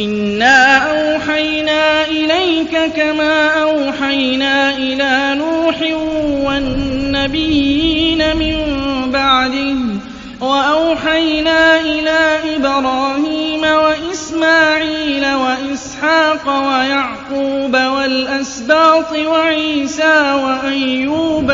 إِنَّا أَوْحَيْنَا إِلَيْكَ كَمَا أَوْحَيْنَا إِلَىٰ نُوحٍ وَالنَّبِيِّينَ مِن بَعْدِهِ وَأَوْحَيْنَا إِلَىٰ إِبْرَاهِيمَ وَإِسْمَاعِيلَ وَإِسْحَاقَ وَيَعْقُوبَ وَالْأَسْبَاطِ وَعِيسَىٰ وَأَيُّوبَ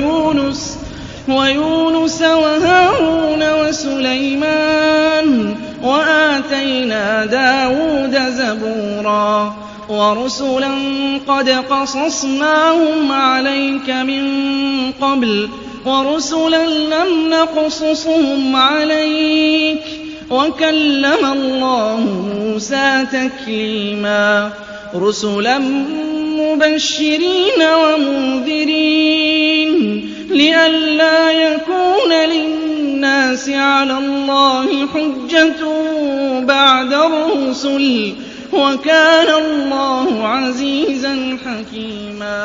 وَيُونُسَ وَهَارُونَ وَسُلَيْمَانَ وَآتَيْنَا دَاوُودَ زَبُورًا وَرُسُلًا قَدْ قَصَصْنَاهُمْ عَلَيْكَ مِن قَبْلُ وَرُسُلًا لَّمْ نَقْصُصْهُمْ عَلَيْكَ وَكَلَّمَ اللَّهُ مُوسَىٰ تَكْلِيمًا رُسُلًا مُّبَشِّرِينَ وَمُنذِرِينَ لِئَلَّا يَكُونَ لِلنَّاسِ عَلَى اللَّهِ حُجَّةٌ بَعْدَ الرُّسُلِ وَكَانَ اللَّهُ عَزِيزًا حَكِيمًا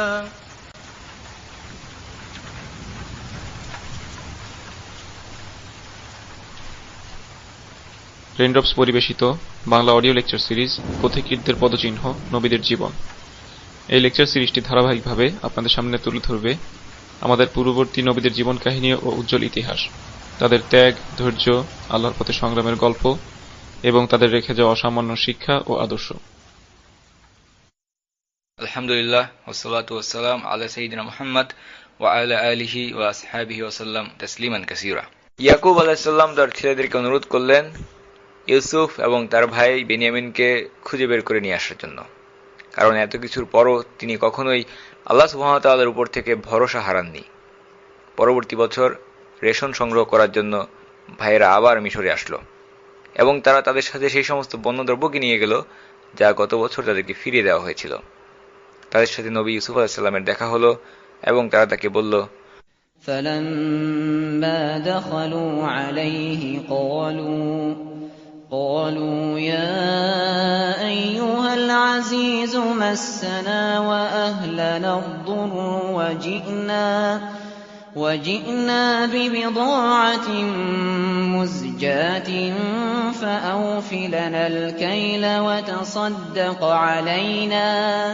Raindrops পরিবেশিত Bangla audio lecture series পথিকৃতদের পদচিহ্ন নবীদের জীবন। এই লেকচার সিরিজটি ধারাবাহিকভাবে আপনাদের সামনে তুলে ধরবে আমাদের পূর্ববর্তী নবীদের জীবন কাহিনী ও উজ্জ্বল ইতিহাস, তাদের ত্যাগ, ধৈর্য, আল্লাহর পথে সংগ্রামের গল্প এবং তাদের রেখে যাওয়া অসামান্য শিক্ষা ও আদর্শ। আলহামদুলিল্লাহ ওয়াসসালাতু ওয়াসসালাম আলা সাইয়্যিদিনা মুহাম্মদ ওয়া আলা আলিহি ওয়া আসহাবিহি ওয়া সাল্লাম তাসলিমান কাসীরা। ইয়াকুব আলাইহিস সালাম তার ছেলেদেরকে অনুরোধ করলেন ইউসুফ এবং তার ভাই বেনিয়ামিনকে খুঁজে বের করে নিয়ে আসার জন্য, কারণ এত কিছুর পরও তিনি কখনোই আল্লাহ সুবহানাহু ওয়া তাআলার উপর থেকে ভরসা হারাননি। পরবর্তী বছর রেশন সংগ্রহ করার জন্য ভাইয়েরা আবার মিশরে আসলো এবং তারা তাদের সাথে সেই সমস্ত পণ্যদ্রব্যকে নিয়ে গেল যা গত বছর তাদেরকে ফিরিয়ে দেওয়া হয়েছিল। তাদের সাথে নবী ইউসুফ আলাইহিস সালামের দেখা হলো এবং তারা তাকে বলল, فَلَمَّا دَخَلُوا عَلَيْهِ قَالُوا يَا أَيُّهَا الْعَزِيزُ مَسَّنَا وَأَهْلَنَا الضُّرُّ وَجِئْنَا بِبِضَاعَةٍ مُزْجَاةٍ فَأَوْفِ لَنَا الْكَيْلَ وَتَصَدَّقْ عَلَيْنَا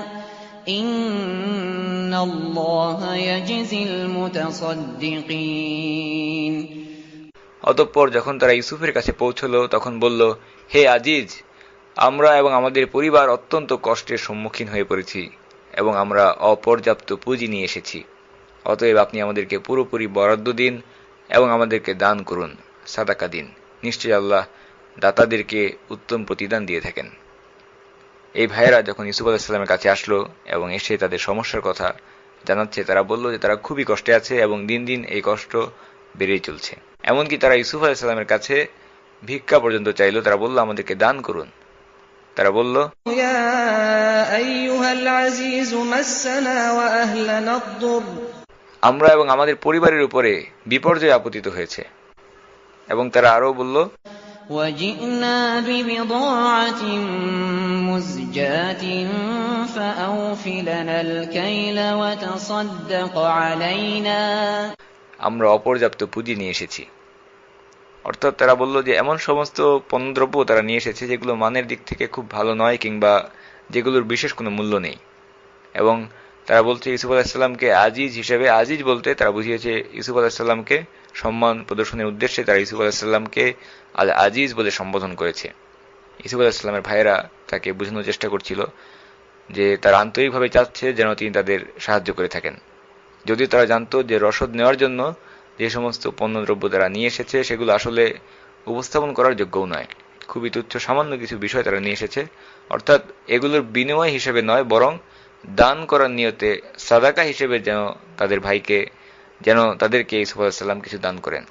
إِنَّ اللَّهَ يَجْزِي الْمُتَصَدِّقِينَ। অতঃপর যখন তারা ইউসুফের কাছে পৌঁছল তখন বলল, হে আজিজ, আমরা এবং আমাদের পরিবার অত্যন্ত কষ্টের সম্মুখীন হয়ে পড়েছি এবং আমরা অপর্যাপ্ত পুঁজি নিয়ে এসেছি। অতএব আপনি আমাদেরকে পুরোপুরি বরাদ্দ দিন এবং আমাদেরকে দান করুন, সাদাকা দিন। নিশ্চয়ই আল্লাহ দাতাদেরকে উত্তম প্রতিদান দিয়ে থাকেন। এই ভাইয়েরা যখন ইউসুফ আলাইহিস সালামের কাছে আসলো এবং এসে তাদের সমস্যার কথা জানাচ্ছে, তারা বলল যে তারা খুবই কষ্টে আছে এবং দিন দিন এই কষ্ট বেড়েই চলছে। এমনকি তারা ইউসুফ আলাইহিস সালামের কাছে ভিক্ষা পর্যন্ত চাইল। তারা বলল, আমাদেরকে দান করুন। তারা বলল, ইয়া আইয়ুহাল আজিজু মাসসানা ওয়া আহলানা আদ-দুর, আমরা এবং আমাদের পরিবারের উপরে বিপর্যয় আপতিত হয়েছে। এবং তারা আরো বলল, وَجِئْنَا بِبِضَاعَةٍ مُزْجَاةٍ فَأَوْفِ لَنَا الْكَيْلَ وَتَصَدَّقْ عَلَيْنَا, আমরা অপর্যাপ্ত পুঁজি নিয়ে এসেছি। অর্থাৎ তারা বলল যে এমন সমস্ত পণ্যদ্রব্য তারা নিয়ে এসেছে যেগুলো মানের দিক থেকে খুব ভালো নয় কিংবা যেগুলোর বিশেষ কোনো মূল্য নেই। এবং তারা বলছে ইউসুফ আলাইহিস সালামকে আজিজ হিসেবে, আজিজ বলতে তারা বুঝিয়েছে ইউসুফ আলাইহিস সালামকে সম্মান প্রদর্শনের উদ্দেশ্যে তারা ইউসুফ আলাইহিস সালামকে আল আজিজ বলে সম্বোধন করেছে। ইউসুফ আলাইহিস সালামের ভাইয়েরা তাকে বোঝানোর চেষ্টা করছিল যে তারা আন্তরিকভাবে চাচ্ছে যেন তিনি তাদের সাহায্য করে থাকেন, যদিও তারা জানতো যে রসদ নেওয়ার জন্য যে সমস্ত পণ্যদ্রব্য তারা নিয়ে এসেছে সেগুলো আসলে উপস্থাপন করার যোগ্যও নয়। খুবই তুচ্ছ সামান্য কিছু বিষয় তারা নিয়ে এসেছে, অর্থাৎ এগুলোর বিনিময় হিসেবে নয়, বরং দান করার নিয়তে সাদাকা হিসেবে যেন তাদের ভাইকে, যেন তাদেরকে ইউসুফ আলাইহিস সালাম কিছু দান করেন।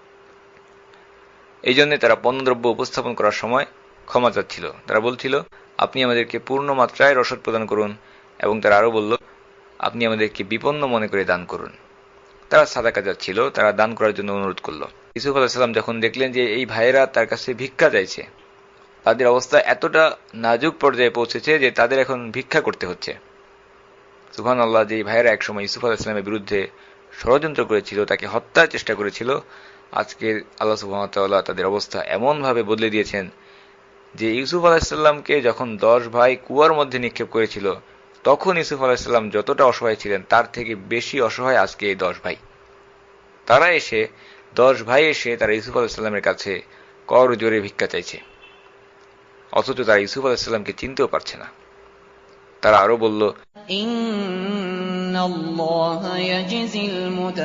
এই জন্য তারা পণ্যদ্রব্য উপস্থাপন করার সময় ক্ষমা চাচ্ছিল। তারা বলছিল, আপনি আমাদেরকে পূর্ণ মাত্রায় রসদ প্রদান করুন। এবং তারা আরো বলল, আপনি আমাদেরকে বিপন্ন মনে করে দান করুন। তারা সাদাকা যাচ্ছিল, তারা দান করার জন্য অনুরোধ করলো। ইউসুফ আলাইহিস সালাম যখন দেখলেন যে এই ভাইয়েরা তার কাছে ভিক্ষা চাইছে, তাদের অবস্থা এতটা নাজুক পর্যায়ে পৌঁছেছে যে তাদের এখন ভিক্ষা করতে হচ্ছে। সুবহানাল্লাহ, যে ভাইয়েরা একসময় ইউসুফ আলাইহিস সালামের বিরুদ্ধে ষড়যন্ত্র করেছিল, তাকে হত্যার চেষ্টা করেছিল, আজকে আল্লাহ সুবহানাহু ওয়া তাআলা তাদের অবস্থা এমন ভাবে বদলে দিয়েছেন যে ইউসুফ আলাইহিসসালামকে যখন 10 ভাই কুয়ার মধ্যে নিক্ষেপ করেছিল, তখন ইউসুফ আলাইহিসসালাম যতটা অসহায় ছিলেন তার থেকে বেশি অসহায় আজকে এই 10 ভাই। 10 ভাই এসে তারা ইউসুফ আলাইহিসসালামের কাছে কর জোরে ভিক্ষা চাইছে, অথচ তারা ইউসুফ আলাইহিসসালামকে চিনতেও পারছে না। তারা আরো বলল, ইন্নাল্লাহা ইয়াজজিল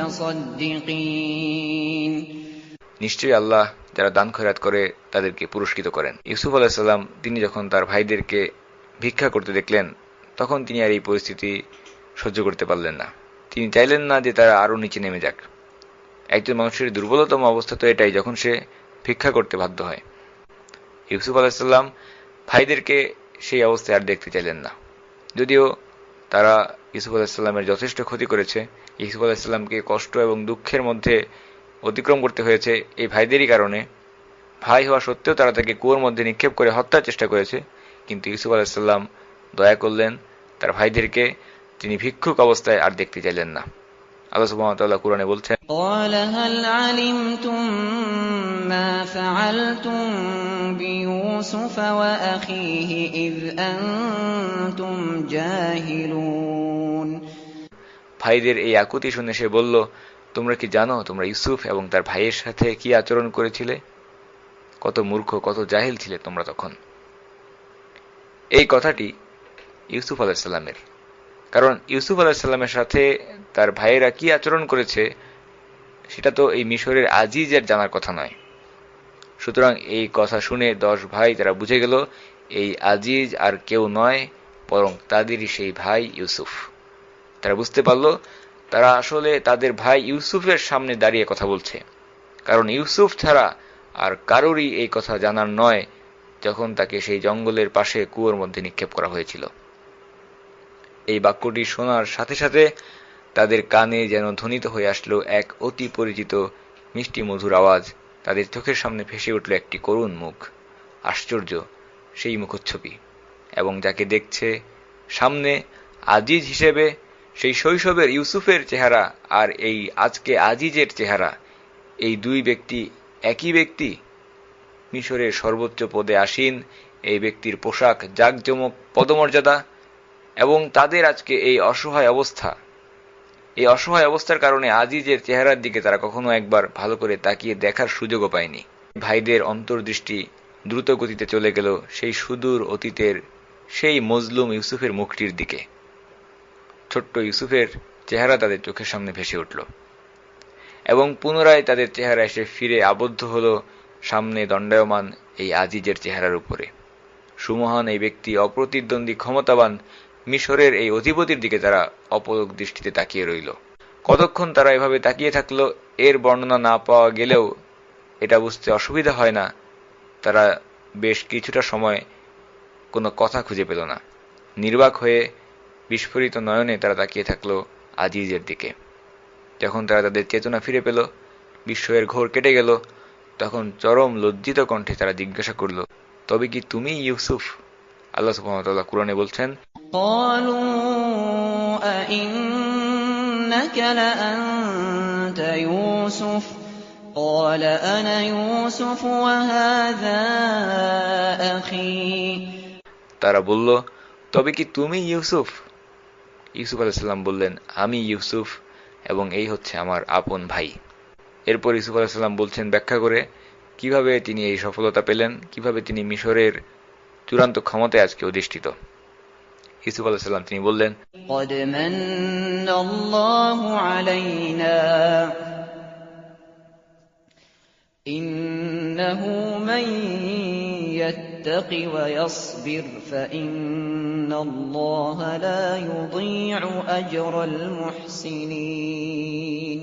মুতাসাদ্দিকিন, নিশ্চয়ই আল্লাহ যারা দান খয়রাত করে তাদেরকে পুরস্কৃত করেন। ইউসুফ আলাইহিসসালাম তিনি যখন তার ভাইদেরকে ভিক্ষা করতে দেখলেন, তখন তিনি আর এই পরিস্থিতি সহ্য করতে পারলেন না। তিনি চাইলেন না যে তারা আরো নিচে নেমে যাক। একজন মানুষের দুর্বলতম অবস্থা তো এটাই, যখন সে ভিক্ষা করতে বাধ্য হয়। ইউসুফ আলাইহিসসালাম ভাইদেরকে সেই অবস্থায় আর দেখতে চাইলেন না। যদিও তারা ইউসুফ আলাইহিসসালামের যথেষ্ট ক্ষতি করেছে, ইউসুফ আলাইহিসসালামকে কষ্ট এবং দুঃখের মধ্যে অতিক্রম করতে হয়েছে এই ভাইদেরই কারণে। ভাই হওয়া সত্ত্বেও তারা তাকে কুয়োর মধ্যে নিক্ষেপ করে হত্যার চেষ্টা করেছে, কিন্তু ইউসুফ আলাইহিসসালাম দয়া করলেন তার ভাইদেরকে, তিনি ভিক্ষুক অবস্থায় আর দেখতে চাইলেন না। আল্লাহ সুবহানাহু ওয়া তাআলা কুরআনে বলছেন, قال هل علمتم ما فعلتم بيوسف وأخيه إذ أنتم جاهلون। ভাইদের এই আকুতি শুনে সে বলল, তোমরা কি জানো তোমরা ইউসুফ এবং তার ভাইয়ের সাথে কি আচরণ করেছিলে? কত মূর্খ, কত জাহিল ছিলে তোমরা তখন। এই কথাটি ইউসুফ আলাইহিসসালামের, কারণ ইউসুফ আলাইহিসসালামের সাথে তার ভাইয়েরা কি আচরণ করেছে সেটা তো এই মিশরের আজিজের জানার কথা নয়। সুতরাং এই কথা শুনে 10 ভাই তারা বুঝে গেল এই আজিজ আর কেউ নয়, বরং তাদেরই সেই ভাই ইউসুফ। তারা বুঝতে পারল তারা আসলে তাদের ভাই ইউসুফের সামনে দাঁড়িয়ে কথা বলছে, কারণ ইউসুফ ছাড়া আর কারোরই এই কথা জানার নয় যখন তাকে সেই জঙ্গলের পাশে কুয়োর মধ্যে নিক্ষেপ করা হয়েছিল। এই বাক্যটি শোনার সাথে সাথে তাদের কানে যেন ধ্বনিত হয়ে আসলো এক অতি পরিচিত মিষ্টি মধুর আওয়াজ। তাদের চোখের সামনে ভেসে উঠল একটি করুণ মুখ, আশ্চর্য সেই মুখচ্ছবি, এবং যাকে দেখছে সামনে আজিজ হিসেবে সেই শৈশবের ইউসুফের চেহারা আর এই আজকে আজিজের চেহারা, এই দুই ব্যক্তি একই ব্যক্তি। মিশরের সর্বোচ্চ পদে আসীন এই ব্যক্তির পোশাক, জাঁকজমক, পদমর্যাদা, এবং তাদের আজকে এই অসহায় অবস্থা। এই অসহায় অবস্থার কারণে আজিজের চেহারার দিকে তারা কখনো একবার ভালো করে তাকিয়ে দেখার সুযোগও পায়নি। ভাইদের অন্তর্দৃষ্টি দ্রুত গতিতে চলে গেল সেই সুদূর অতীতের সেই মজলুম ইউসুফের মুখটির দিকে। ছোট্ট ইউসুফের চেহারা তাদের চোখের সামনে ভেসে উঠল, এবং পুনরায় তাদের চেহারা এসে ফিরে আবদ্ধ হল সামনে দণ্ডায়মান এই আজিজের চেহারার উপরে। সুমহান এই ব্যক্তি, অপ্রতিদ্বন্দ্বী, ক্ষমতাবান মিশরের এই অধিপতির দিকে তারা অপলক দৃষ্টিতে তাকিয়ে রইল। কতক্ষণ তারা এভাবে তাকিয়ে থাকলো এর বর্ণনা না পাওয়া গেলেও এটা বুঝতে অসুবিধা হয় না। তারা বেশ কিছুটা সময় কোনো কথা খুঁজে পেল না। নির্বাক হয়ে বিস্ফোরিত নয়নে তারা তাকিয়ে থাকলো আজিজের দিকে। যখন তারা তাদের চেতনা ফিরে পেল, বিস্ময়ের ঘোর কেটে গেল, তখন চরম লজ্জিত কণ্ঠে তারা জিজ্ঞাসা করল, তবে কি তুমি ইউসুফ? আল্লাহ সুবহানাহু ওয়া তাআলা কুরআনে বলছেন, قالوا أئنك لأنت يوسف قال أنا يوسف وهذا أخي। তারা বলল, তবে কি তুমি ইউসুফ? ইউসুফ আলাইহিস সালাম বললেন, আমি ইউসুফ এবং এই হচ্ছে আমার আপন ভাই। এরপর ইউসুফ আলাইহিস সালাম বলছেন ব্যাখ্যা করে কিভাবে তিনি এই সফলতা পেলেন, কিভাবে তিনি মিশরের চূড়ান্ত ক্ষমতায় আজকে অধিষ্ঠিত। ইউসুফ আলাইহিস সালাম তিনি বললেন, قد من الله علينا إنه من يتق ويصبر فإن الله لا يضيع أجر المحسنين।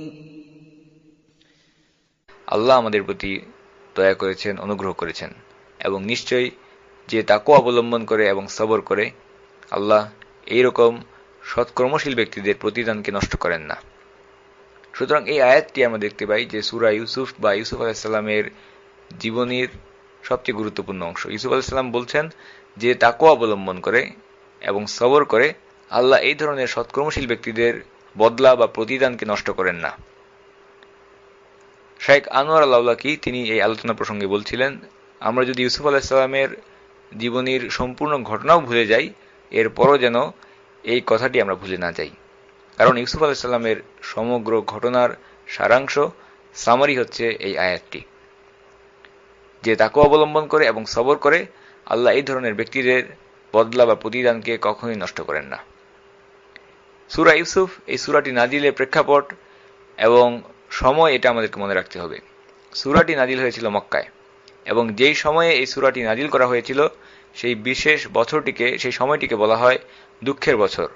আল্লাহ আমাদের প্রতি দয়া করেছেন, অনুগ্রহ করেছেন, এবং নিশ্চয়ই যে তাকওয়া অবলম্বন করে এবং সবর করে আল্লাহ এইরকম সৎকর্মশীল ব্যক্তিদের প্রতিদানকে নষ্ট করেন না। সুতরাং এই আয়াতটি আমরা দেখতে পাই যে সূরা ইউসুফ বা ইউসুফ আলাইহিস সালামের জীবনীর সবচেয়ে গুরুত্বপূর্ণ অংশ। ইউসুফ আলাইহিস সালাম বলছেন যে তাকওয়া অবলম্বন করে এবং সবর করে আল্লাহ এই ধরনের সৎকর্মশীল ব্যক্তিদের বদলা বা প্রতিদানকে নষ্ট করেন না। শাইখ আনোয়ার আল-আওলাকি তিনি এই আলোচনা প্রসঙ্গে বলছিলেন, আমরা যদি ইউসুফ আলাইহিস সালামের জীবনীর সম্পূর্ণ ঘটনাও ভুলে যাই, এরপরও যেন এই কথাটি আমরা ভুলে না যাই। কারণ ইউসুফ আলাইহিস সালামের সমগ্র ঘটনার সারাংশ সামারি হচ্ছে এই আয়াতটি। যে তাকওয়া অবলম্বন করে এবং সবর করে, আল্লাহ এই ধরনের ব্যক্তিদের বদলা বা প্রতিদানকে কখনোই নষ্ট করেন না। সূরা ইউসুফ, এই সূরাটি নাজিলের প্রেক্ষাপট এবং সময় এটা আমাদেরকে মনে রাখতে হবে। সূরাটি নাজিল হয়েছিল মক্কায়, এবং যেই সময়ে এই সূরাটি নাজিল করা হয়েছিল সেই বিশেষ বছরটিকে, সেই সময়টিকে বলা হয় দুঃখের বছর।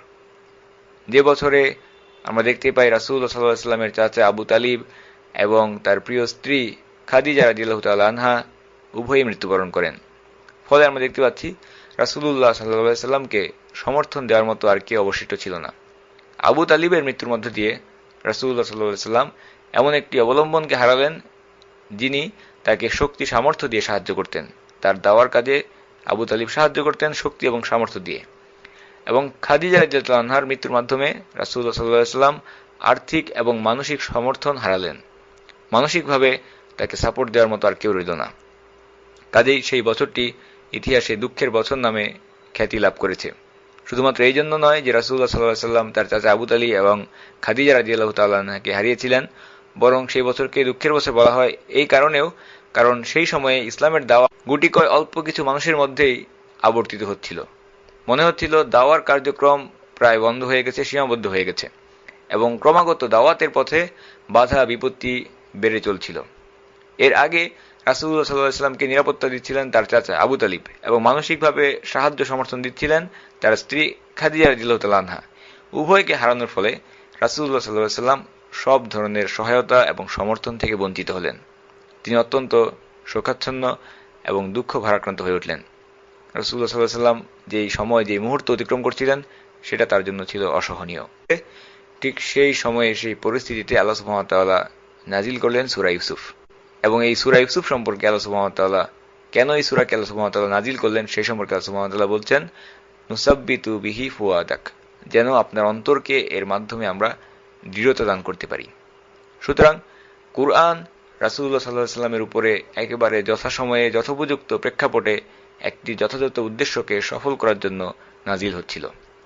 যে বছরে আমরা দেখতে পাই রাসূলুল্লাহ সাল্লাল্লাহু আলাইহি ওয়াসাল্লামের চাচা আবু তালিব এবং তার প্রিয় স্ত্রী খাদিজা রাদিয়াল্লাহু তাআলা আনহা উভয়ই মৃত্যুবরণ করেন। ফলে আমরা দেখতে পাচ্ছি রাসূলুল্লাহ সাল্লাল্লাহু আলাইহি ওয়াসাল্লামকে সমর্থন দেওয়ার মতো আর কেউ অবশিষ্ট ছিল না। আবু তালিবের মৃত্যুর মধ্য দিয়ে রাসূলুল্লাহ সাল্লাল্লাহু আলাইহি ওয়াসাল্লাম এমন একটি অবলম্বনকে হারালেন যিনি তাকে শক্তি সামর্থ্য দিয়ে সাহায্য করতেন। তার দাওয়ার কাজে আবু তালিব সাহায্য করতেন শক্তি এবং সামর্থ্য দিয়ে। এবং খাদিজা রাদিয়াল্লাহু আনহার মৃত্যুর মাধ্যমে রাসূলুল্লাহ সাল্লাল্লাহু আলাইহি ওয়াসাল্লাম আর্থিক এবং মানসিক সমর্থন হারালেন। মানসিকভাবে তাকে সাপোর্ট দেওয়ার মতো আর কেউ রইল না। কাজেই সেই বছরটি ইতিহাসে দুঃখের বছর নামে খ্যাতি লাভ করেছে। শুধুমাত্র এই জন্য নয় যে রাসূলুল্লাহ সাল্লাল্লাহু আলাইহি ওয়াসাল্লাম তার চাচা আবু তালিব এবং খাদিজা রাদিয়াল্লাহু তাআলা আনহাকে হারিয়েছিলেন, বরং সেই বছরকে দুঃখের বছর বলা হয় এই কারণেও, কারণ সেই সময়ে ইসলামের দাওয়া গুটিকয় অল্প কিছু মানুষের মধ্যেই আবর্তিত হচ্ছিল। মনে হচ্ছিল দাওয়ার কার্যক্রম প্রায় বন্ধ হয়ে গেছে, সীমাবদ্ধ হয়ে গেছে, এবং ক্রমাগত দাওয়াতের পথে বাধা বিপত্তি বেড়ে চলছিল। এর আগে রাসূলুল্লাহ সাল্লাল্লাহু আলাইহি ওয়াসাল্লামকে নিরাপত্তা দিচ্ছিলেন তার চাচা আবু তালিব, এবং মানসিকভাবে সাহায্য সমর্থন দিচ্ছিলেন তার স্ত্রী খাদিজা রাদিয়াল্লাহু তাআলা আনহা। উভয়কে হারানোর ফলে রাসূলুল্লাহ সাল্লাল্লাহু আলাইহি ওয়াসাল্লাম সব ধরনের সহায়তা এবং সমর্থন থেকে বঞ্চিত হলেন। তিনি অত্যন্ত শোকাচ্ছন্ন এবং দুঃখ ভারাক্রান্ত হয়ে উঠলেন। রাসূলুল্লাহ সাল্লাল্লাহু আলাইহি ওয়াসাল্লাম যেই সময়, যেই মুহূর্ত অতিক্রম করছিলেন সেটা তার জন্য ছিল অসহনীয়। ঠিক সেই সময়ে, সেই পরিস্থিতিতে আল্লাহ সুবহানাহু ওয়া তাআলা নাজিল করলেন সূরা ইউসুফ। এবং এই সূরা ইউসুফ সম্পর্কে আল্লাহ সুবহানাহু ওয়া তাআলা, কেন এই সূরাকে আল্লাহ সুবহানাহু ওয়া তাআলা নাজিল করলেন সেই সম্পর্কে আল্লাহ সুবহানাহু ওয়া তাআলা বলছেন, নুসাব্বিতু বিহি ফুয়াদাক, যেন আপনার অন্তরকে এর মাধ্যমে আমরা দৃঢ়তা দান করতে পারি। সুতরাং কুরআন রাসূলুল্লাহ সাল্লাল্লাহু আলাইহি ওয়াসাল্লামের উপরে একেবারে যথাসময়ে যথোপযুক্ত প্রেক্ষাপটে একটি যথাযথ উদ্দেশ্যকে সফল করার জন্য নাজিল হচ্ছিল।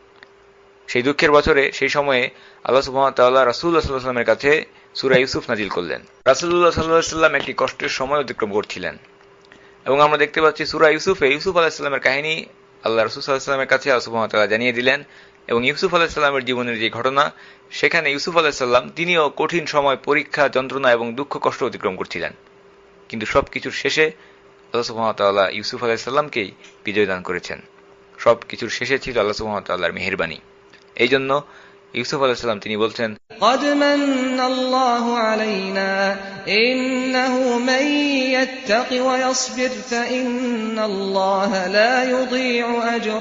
সেই দুঃখের বছরে, সেই সময়ে আল্লাহ সুবহানাহু ওয়া তাআলা রাসূলুল্লাহ সাল্লাল্লাহু আলাইহি ওয়াসাল্লামের কাছে সূরা ইউসুফ নাজিল করলেন। রাসূলুল্লাহ সাল্লাল্লাহু আলাইহি ওয়াসাল্লাম একটি কষ্টের সময় অতিক্রম করছিলেন, এবং আমরা দেখতে পাচ্ছি সূরা ইউসুফে ইউসুফ আলাইহিস সালামের কাহিনী আল্লাহ রাসূল সাল্লাল্লাহু আলাইহি ওয়াসাল্লামের কাছে আল্লাহ সুবহানাহু ওয়া তাআলা জানিয়ে দিলেন। এবং ইউসুফ আলাইহিস সালামের জীবনের যে ঘটনা, সেখানে ইউসুফ আলাইহিস সালাম তিনিও কঠিন সময়, পরীক্ষা, যন্ত্রণা এবং দুঃখ কষ্ট অতিক্রম করছিলেন। কিন্তু সবকিছুর শেষে আল্লাহ সুবহানাহু ওয়া তাআলা ইউসুফ আলাইহিস সালামকেই বিজয় দান করেছেন। সবকিছুর শেষে ছিল আল্লাহ সুবহানাহু ওয়া তাআলার মেহেরবানি। এই জন্য ইউসুফ আলাইহিস সালাম তিনি বলছেন, قد من الله علينا إنه من يتق ويصبر فإن الله لا يضيع أجر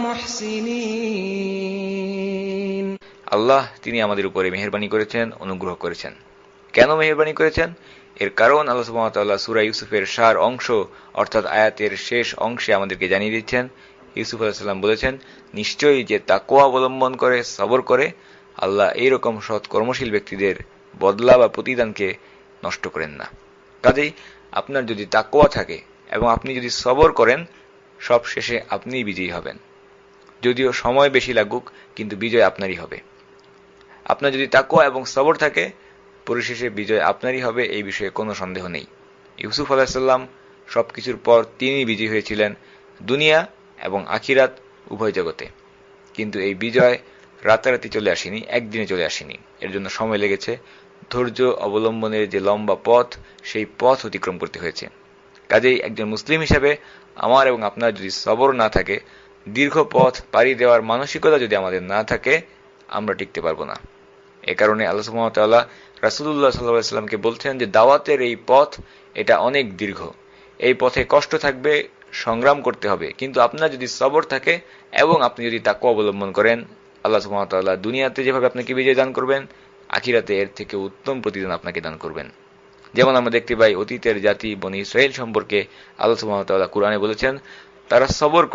المحسنين। আল্লাহ তিনি আমাদের উপরে মেহেরবানি করেছেন, অনুগ্রহ করেছেন। কেন মেহেরবানি করেছেন? এর কারণ আল্লাহ সুবহানাহু ওয়া তাআলা সূরা ইউসুফের সার অংশ, অর্থাৎ আয়াতের শেষ অংশে আমাদেরকে জানিয়ে দিচ্ছেন। ইউসুফ আলাইহিস সালাম বলেছেন, নিশ্চয়ই যে তাকওয়া অবলম্বন করে, সবর করে, আল্লাহ এইরকম সৎ কর্মশীল ব্যক্তিদের বদলা বা প্রতিদানকে নষ্ট করেন না। কাজেই আপনার যদি তাকওয়া থাকে এবং আপনি যদি সবর করেন, সব শেষে আপনিই বিজয়ী হবেন। যদিও সময় বেশি লাগুক, কিন্তু বিজয় আপনারই হবে। আপনার যদি তাকওয়া এবং সবর থাকে, পরিশেষে বিজয় আপনারই হবে, এই বিষয়ে কোনো সন্দেহ নেই। ইউসুফ আলাইহিস সালাম সবকিছুর পর তিনি বিজয়ী হয়েছিলেন দুনিয়া এবং আখিরাত উভয় জগতে। কিন্তু এই বিজয় রাতারাতি চলে আসেনি, একদিনে চলে আসেনি। এর জন্য সময় লেগেছে। ধৈর্য অবলম্বনের যে লম্বা পথ, সেই পথ অতিক্রম করতে হয়েছে। কাজেই একজন মুসলিম হিসেবে আমার এবং আপনার যদি সবর না থাকে, দীর্ঘ পথ পাড়ি দেওয়ার মানসিকতা যদি আমাদের না থাকে, আমরা টিকতে পারবো না। এ কারণে আল্লাহ সুবহানাহু ওয়া তাআলা রাসূলুল্লাহ সাল্লাল্লাহু আলাইহি ওয়াসাল্লামকে বলছেন যে দাওয়াতের এই পথ, এটা অনেক দীর্ঘ। এই পথে কষ্ট থাকবে, সংগ্রাম করতে হবে, কিন্তু আপনার যদি সবর থাকে এবং আপনি যদি তাকওয়া অবলম্বন করেন, আল্লাহ সুবহানাহু ওয়া তাআলা দুনিয়াতে যেভাবে আপনাকে বিজয় দান করবেন, আখিরাতে এর থেকে উত্তম প্রতিদান আপনাকে দান করবেন। যেমন আমরা দেখতে পাই অতীতের জাতি বনী ইসরাইল সম্পর্কে আল্লাহ সুবহানাহু ওয়া তাআলা কুরআনে বলেছেন, তারা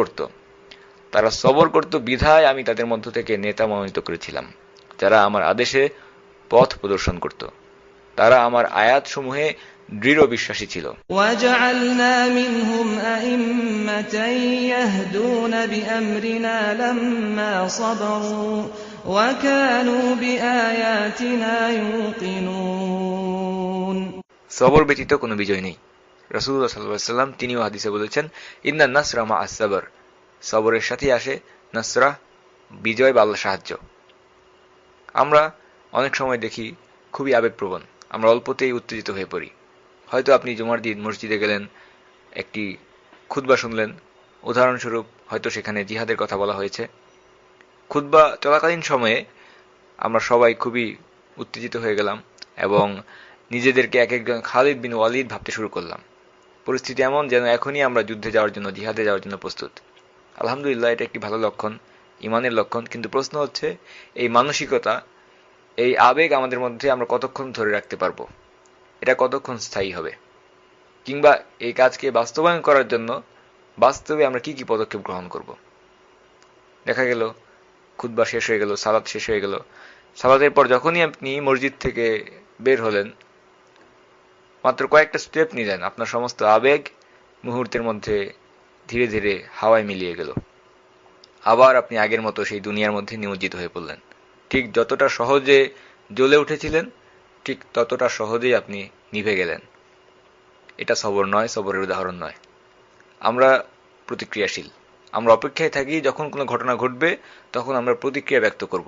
সবর করত বিধায় আমি তাদের মধ্য থেকে নেতা মনোনীত করেছিলাম, যারা আমার আদেশে পথ প্রদর্শন করত। তারা আমার আয়াতসমূহে দৃঢ় বিশ্বাসী ছিল। وَجَعَلْنَا مِنْهُمْ أَئِمَّةً يَهْدُونَ بِأَمْرِنَا لَمَّا صَبَرُوا وَكَانُوا بِآيَاتِنَا يُوقِنُونَ। সবর ব্যতীত কোনো বিজয় নেই। রাসূলুল্লাহ সাল্লাল্লাহু আলাইহি ওয়াসাল্লাম তিনিও হাদিসে বলেছেন, ইন্নান নাসরা মা'আস সাবর, সবরের সাথেই আসে নাসরা, বিজয় বা আল্লাহর সাহায্য। আমরা অনেক সময় দেখি খুবই আবেগপ্রবণ, আমরা অল্পতেই উত্তেজিত হয়ে পড়ি। হয়তো আপনি জুমার দিন মসজিদে গেলেন, একটি খুতবা শুনলেন, উদাহরণস্বরূপ হয়তো সেখানে জিহাদের কথা বলা হয়েছে। খুতবা চলাকালীন সময়ে আমরা সবাই খুবই উত্তেজিত হয়ে গেলাম এবং নিজেদেরকে এক একজন খালিদ বিন ওয়ালিদ ভাবতে শুরু করলাম। পরিস্থিতি এমন যেন এখনই আমরা যুদ্ধে যাওয়ার জন্য, জিহাদে যাওয়ার জন্য প্রস্তুত। আলহামদুলিল্লাহ, এটা একটি ভালো লক্ষণ, ইমানের লক্ষণ। কিন্তু প্রশ্ন হচ্ছে, এই মানসিকতা, এই আবেগ আমাদের মধ্যে আমরা কতক্ষণ ধরে রাখতে পারবো, এটা কতক্ষণ স্থায়ী হবে, কিংবা এই কাজকে বাস্তবায়ন করার জন্য বাস্তবে আমরা কি কি পদক্ষেপ গ্রহণ করব। দেখা গেল খুতবা শেষ হয়ে গেল, সালাত শেষ হয়ে গেল। সালাতের পর যখনই আপনি মসজিদ থেকে বের হলেন, মাত্র কয়েকটা স্টেপ নিলেন, আপনার সমস্ত আবেগ মুহূর্তের মধ্যে ধীরে ধীরে হাওয়ায় মিলিয়ে গেল। আবার আপনি আগের মতো সেই দুনিয়ার মধ্যে নিমজ্জিত হয়ে পড়লেন। ঠিক যতটা সহজে জ্বলে উঠেছিলেন, ঠিক ততটা সহজেই আপনি নিভে গেলেন। এটা সবর নয়, সবরের উদাহরণ নয়। আমরা প্রতিক্রিয়াশীল, আমরা অপেক্ষায় থাকি যখন কোনো ঘটনা ঘটবে তখন আমরা প্রতিক্রিয়া ব্যক্ত করব।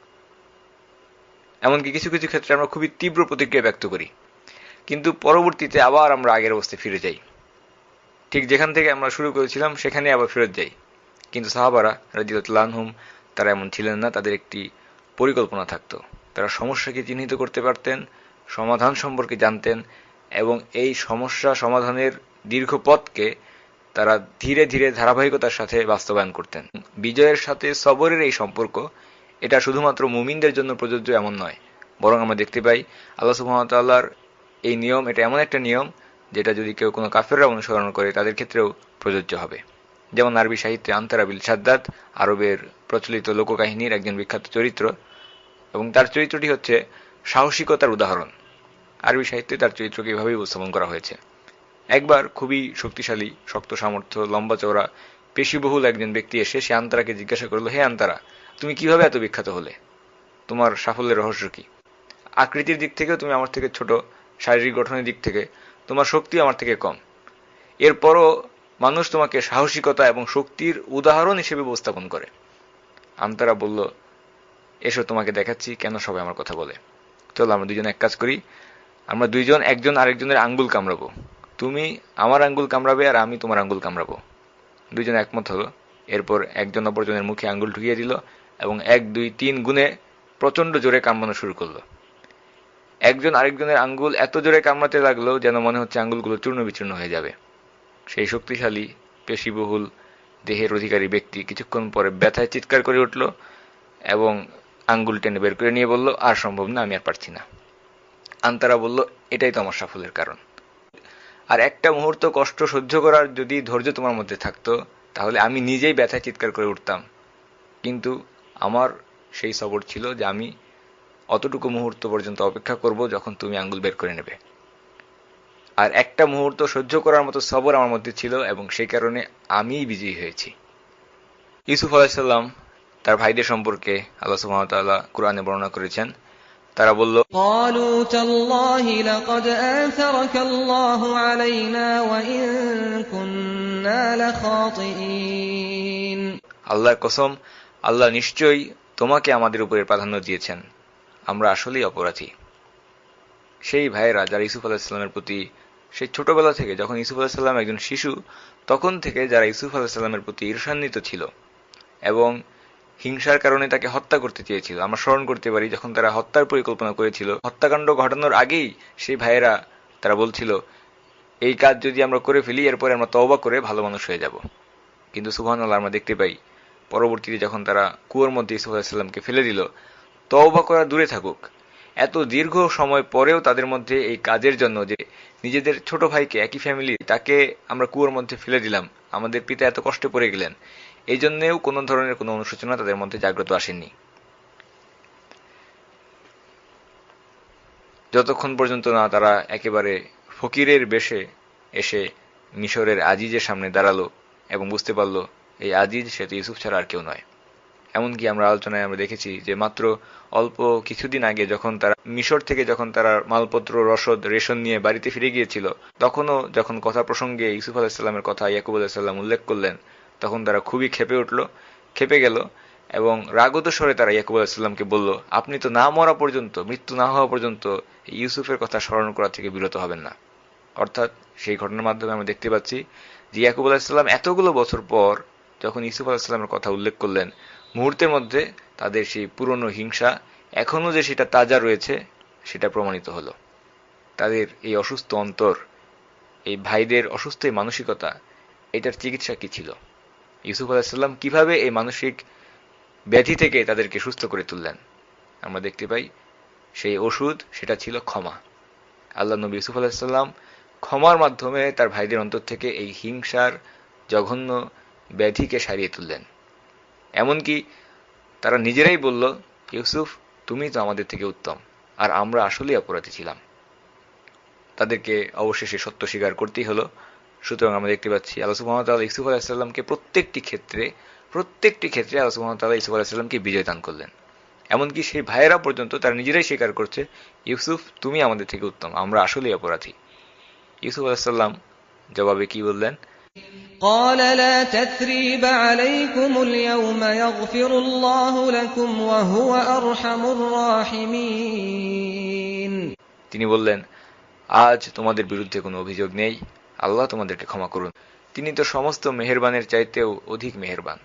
এমনকি কিছু কিছু ক্ষেত্রে আমরা খুবই তীব্র প্রতিক্রিয়া ব্যক্ত করি, কিন্তু পরবর্তীতে আবার আমরা আগের অবস্থায় ফিরে যাই, ঠিক যেখান থেকে আমরা শুরু করেছিলাম সেখানে আবার ফেরত যাই। কিন্তু সাহাবারা রাদিয়াল্লাহু আনহুম তারা এমন ছিলেন না, তাদের একটি পরিকল্পনা থাকতো। তারা সমস্যাকে চিহ্নিত করতে পারতেন, সমাধান সম্পর্কে জানতেন এবং এই সমস্যা সমাধানের দীর্ঘ পথকে তারা ধীরে ধীরে ধারাবাহিকতার সাথে বাস্তবায়ন করতেন। বিজয়ের সাথে সবরের এই সম্পর্ক, এটা শুধুমাত্র মুমিনদের জন্য প্রযোজ্য এমন নয়, বরং আমরা দেখতে পাই আল্লাহ সুবহানাহু ওয়া তাআলার এই নিয়ম, এটা এমন একটা নিয়ম যেটা যদি কেউ কোনো কাফেররা অনুসরণ করে তাদের ক্ষেত্রেও প্রযোজ্য হবে। যেমন আরবি সাহিত্যে আনতারা বিল শাদ্দাদ, আরবের প্রচলিত লোককাহিনীর একজন বিখ্যাত চরিত্র, এবং তার চরিত্রটি হচ্ছে সাহসিকতার উদাহরণ। আরবি সাহিত্যে তার চরিত্রকে এভাবেই উপস্থাপন করা হয়েছে। একবার খুবই শক্তিশালী, শক্ত সামর্থ্য, লম্বা চওড়া, পেশিবহুল একজন ব্যক্তি এসে সে আনতারাকে জিজ্ঞাসা করল, হে আনতারা, তুমি কিভাবে এত বিখ্যাত হলে? তোমার সাফল্যের রহস্য কি? আকৃতির দিক থেকে তুমি আমার থেকে ছোট, শারীরিক গঠনের দিক থেকে তোমার শক্তি আমার থেকে কম, এরপরও মানুষ তোমাকে সাহসিকতা এবং শক্তির উদাহরণ হিসেবে উপস্থাপন করে। আনতারা বলল, এসো তোমাকে দেখাচ্ছি কেন সবাই আমার কথা বলে। চলো আমরা দুজন এক কাজ করি, আমরা দুইজন একজন আরেকজনের আঙ্গুল কামড়াবো, তুমি আমার আঙ্গুল কামড়াবে আর আমি তোমার আঙ্গুল কামড়াবো। দুইজন একমত হলো। এরপর একজন অপরজনের মুখে আঙ্গুল ঢুকিয়ে দিল এবং 1, 2, 3 গুণে প্রচন্ড জোরে কামড়ানো শুরু করলো। একজন আরেকজনের আঙ্গুল এত জোরে কামড়াতে লাগলো যেন মনে হচ্ছে আঙ্গুলগুলো চূর্ণ বিচূর্ণ হয়ে যাবে। সেই শক্তিশালী পেশিবহুল দেহের অধিকারী ব্যক্তি কিছুক্ষণ পরে ব্যথায় চিৎকার করে উঠল এবং আঙ্গুল টেনে বের করে নিয়ে বলল, আর সম্ভব না, আমি আর পারছি না। আনতারা বলল, এটাই তো আমার সাফল্যের কারণ। আর একটা মুহূর্ত কষ্ট সহ্য করার যদি ধৈর্য তোমার মধ্যে থাকতো তাহলে আমি নিজেই ব্যথায় চিৎকার করে উঠতাম, কিন্তু আমার সেই সবর ছিল যে আমি অতটুকু মুহূর্ত পর্যন্ত অপেক্ষা করব যখন তুমি আঙ্গুল বের করে নেবে। আর একটা মুহূর্ত সহ্য করার মতো সবর আমার মধ্যে ছিল এবং সেই কারণে আমিই বিজয়ী হয়েছি। ইউসুফ আলাইহিস সালাম তার ভাইদের সম্পর্কে আল্লাহ সুবহানাহু ওয়া তাআলা কুরআনে বর্ণনা করেছেন। তারা বলল, قالوا تالله لقد آثرك الله علينا وإن كنا لخاطئين। আল্লাহর কসম, আল্লাহ নিশ্চয়ই তোমাকে আমাদের উপরে প্রাধান্য দিয়েছেন, আমরা আসলেই অপরাধী। সেই ভাইয়েরা যারা ইউসুফ আলাইহিস সালামের প্রতি সেই ছোটবেলা থেকে, যখন ইউসুফ আলাইহিস সালাম একজন শিশু, তখন থেকে যারা ইউসুফ আলাইহিস সালামের প্রতি ঈর্ষান্বিত ছিল এবং হিংসার কারণে তাকে হত্যা করতে চেয়েছিল। আমরা স্মরণ করতে পারি যখন তারা হত্যার পরিকল্পনা করেছিল, হত্যাকাণ্ড ঘটানোর আগেই সেই ভাইয়েরা তারা বলছিল, এই কাজ যদি আমরা করে ফেলি এরপরে আমরা তওবা করে ভালো মানুষ হয়ে যাব। কিন্তু সুবহানাল্লাহ, আমরা দেখতে পাই পরবর্তীতে যখন তারা কুয়োর মধ্যে ইউসুফ আলাইহিস সালামকে ফেলে দিল, তওবা করা দূরে থাকুক, এত দীর্ঘ সময় পরেও তাদের মধ্যে এই কাজের জন্য, যে নিজেদের ছোট ভাইকে, একই ফ্যামিলি, তাকে আমরা কুয়োর মধ্যে ফেলে দিলাম, আমাদের পিতা এত কষ্টে পড়ে গেলেন, এই জন্যেও কোনো ধরনের কোনো অনুশোচনা তাদের মধ্যে জাগ্রত আসেনি। যতক্ষণ পর্যন্ত না তারা একেবারে ফকিরের বেশে এসে মিশরের আজিজের সামনে দাঁড়ালো এবং বুঝতে পারল এই আজিজ সে তো ইউসুফ ছাড়া আর কেউ নয়। এমনকি আমরা আলোচনায় আমরা দেখেছি যে মাত্র অল্প কিছুদিন আগে যখন তারা মিশর থেকে যখন তারা মালপত্র রসদ রেশন নিয়ে বাড়িতে ফিরে গিয়েছিল, তখনও যখন কথা প্রসঙ্গে ইউসুফ আলাহিসাল্লামের কথা ইয়াকুব আলাহিসাল্লাম উল্লেখ করলেন, তখন তারা খুবই খেপে গেল এবং রাগত স্বরে তারা ইয়াকুব আলাহিসাল্লামকে বলল, আপনি তো না মরা পর্যন্ত, মৃত্যু না হওয়া পর্যন্ত ইউসুফের কথা স্মরণ করা থেকে বিরত হবেন না। অর্থাৎ সেই ঘটনার মাধ্যমে আমরা দেখতে পাচ্ছি যে ইয়াকুব আলাহিসাল্লাম এতগুলো বছর পর যখন ইউসুফ আলাহিসাল্লামের কথা উল্লেখ করলেন, মুহূর্তের মধ্যে তাদের সেই পুরনো হিংসা এখনো যে সেটা তাজা রয়েছে সেটা প্রমাণিত হলো। তাদের এই অসুস্থ অন্তর, এই ভাইদের অসুস্থ এই মানসিকতা, এটার চিকিৎসা কি ছিল? ইউসুফ আলাহিসাল্লাম কিভাবে এই মানসিক ব্যাধি থেকে তাদেরকে সুস্থ করে তুললেন? আমরা দেখতে পাই সেই ওষুধ সেটা ছিল ক্ষমা। আল্লাহ নবী ইউসুফ আলাহিসাল্লাম ক্ষমার মাধ্যমে তার ভাইদের অন্তর থেকে এই হিংসার জঘন্য ব্যাধিকে সারিয়ে তুললেন। এমনকি তারা নিজেরাই বলল, ইউসুফ তুমি তো আমাদের থেকে উত্তম, আর আমরা আসলেই অপরাধী ছিলাম। তাদেরকে অবশেষে সত্য স্বীকার করতেই হলো। সুতরাং আমরা দেখতে পাচ্ছি আল্লাহ সুবহানাহু ওয়া তাআলা ইউসুফ আলাইহিসসালামকে প্রত্যেকটি ক্ষেত্রে আল্লাহ সুবহানাহু ওয়া তাআলা ইউসুফ আলাইহিসসালামকে বিজয় দান করলেন। এমনকি সেই ভাইয়েরা পর্যন্ত তারা নিজেরাই স্বীকার করছে, ইউসুফ তুমি আমাদের থেকে উত্তম, আমরা আসলেই অপরাধী। ইউসুফ আলাইহিসসালাম জবাবে কি বললেন? قال لا تثريب عليكم اليوم يغفر الله لكم وهو أرحم الراحمين। তিনি বললেন, আজ তোমাদের বিরুদ্ধে কোনো অভিযোগ নেই, আল্লাহ তোমাদেরকে ক্ষমা করুন, তিনি তো সমস্ত মেহেরবানের চাইতেও অধিক মেহেরবান।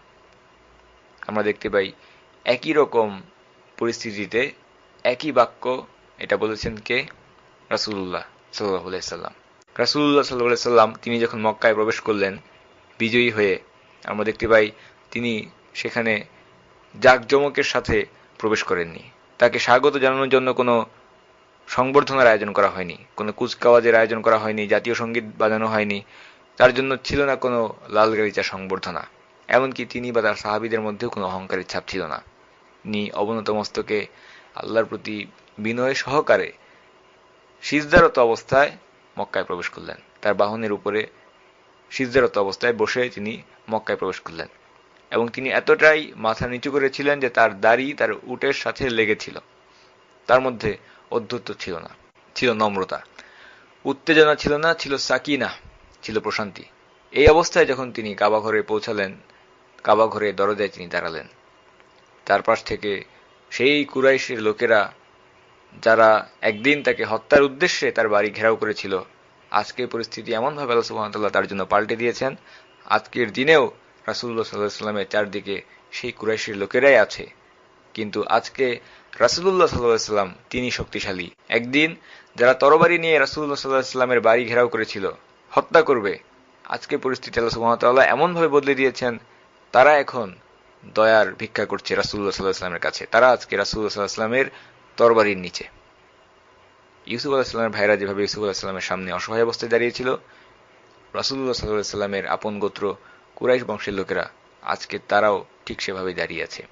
আমরা দেখতে পাই একই রকম পরিস্থিতিতে একই বাক্য এটা বলেছেন কে? রাসূলুল্লাহ সাল্লাল্লাহু আলাইহি সাল্লাম। রাসূলুল্লাহ সাল্লাল্লাহু আলাইহি সাল্লাম তিনি যখন মক্কায় প্রবেশ করলেন বিজয়ী হয়ে, আমরা দেখতে পাই তিনি সেখানে জাঁকজমকের সাথে প্রবেশ করেননি। তাকে স্বাগত জানানোর জন্য কোনো সংবর্ধনার আয়োজন করা হয়নি, কোনো কুচকাওয়াজের আয়োজন করা হয়নি, জাতীয় সঙ্গীত বাজানো হয়নি, তার জন্য ছিল না কোনো লাল গালিচা সংবর্ধনা। এমনকি তিনি বা তার সাহাবীদের মধ্যেও কোনো অহংকারের ছাপ ছিল না। তিনি অবনত মস্তকে আল্লাহর প্রতি বিনয় সহকারে সিজদারত অবস্থায় মক্কায় প্রবেশ করলেন। তার বাহনের উপরে সিজদারত অবস্থায় বসে তিনি মক্কায় প্রবেশ করলেন এবং তিনি এতটাই মাথা নিচু করেছিলেন যে তার দাড়ি তার উটের সাথে লেগেছিল। তার মধ্যে অধ্যত্ব ছিল না, ছিল নম্রতা, উত্তেজনা ছিল না, ছিল সাকিনা, ছিল প্রশান্তি। এই অবস্থায় যখন তিনি কাবা ঘরে পৌঁছালেন, কাবা ঘরে দরজায় তিনি দাঁড়ালেন। তার পাশ থেকে সেই কুরাইশের লোকেরা যারা একদিন তাকে হত্যার উদ্দেশ্যে তার বাড়ি ঘেরাও করেছিল, আজকের পরিস্থিতি এমনভাবে আল্লাহ সুবহানাহু ওয়া তাআলা তার জন্য পাল্টে দিয়েছেন। আজকের দিনেও রাসূলুল্লাহ সাল্লাল্লাহু আলাইহি ওয়াসাল্লামের চারদিকে সেই কুরাইশের লোকেরাই আছে, কিন্তু আজকে রাসূলুল্লাহ সাল্লাল্লাহু আলাইহি ওয়াসাল্লাম তিনি শক্তিশালী। একদিন যারা তরবারি নিয়ে রাসূলুল্লাহ সাল্লাল্লাহু আলাইহি ওয়াসাল্লামের বাড়ি ঘেরাও করেছিল, হত্যা করবে, আজকে পরিস্থিতি আল্লাহ সুবহানাহু ওয়া তাআলা এমনভাবে বদলে দিয়েছেন, তারা এখন দয়ার ভিক্ষা করছে রাসূলুল্লাহ সাল্লাল্লাহু আলাইহি ওয়াসাল্লামের কাছে। তারা আজকে রাসূলুল্লাহ সাল্লাল্লাহু আলাইহি ওয়াসাল্লামের তরবারির নিচে। ইউসুফ আলাইহিস সালামের ভাইরা যেভাবে ইউসুফ আলাইহিস সালামের সামনে অসহায় অবস্থায় দাঁড়িয়েছিল, রাসূলুল্লাহ সাল্লাল্লাহু আলাইহি ওয়াসাল্লামের আপন গোত্র কুরাইশ বংশের লোকেরা আজকে তারাও ঠিক সেভাবে দাঁড়িয়ে আছে।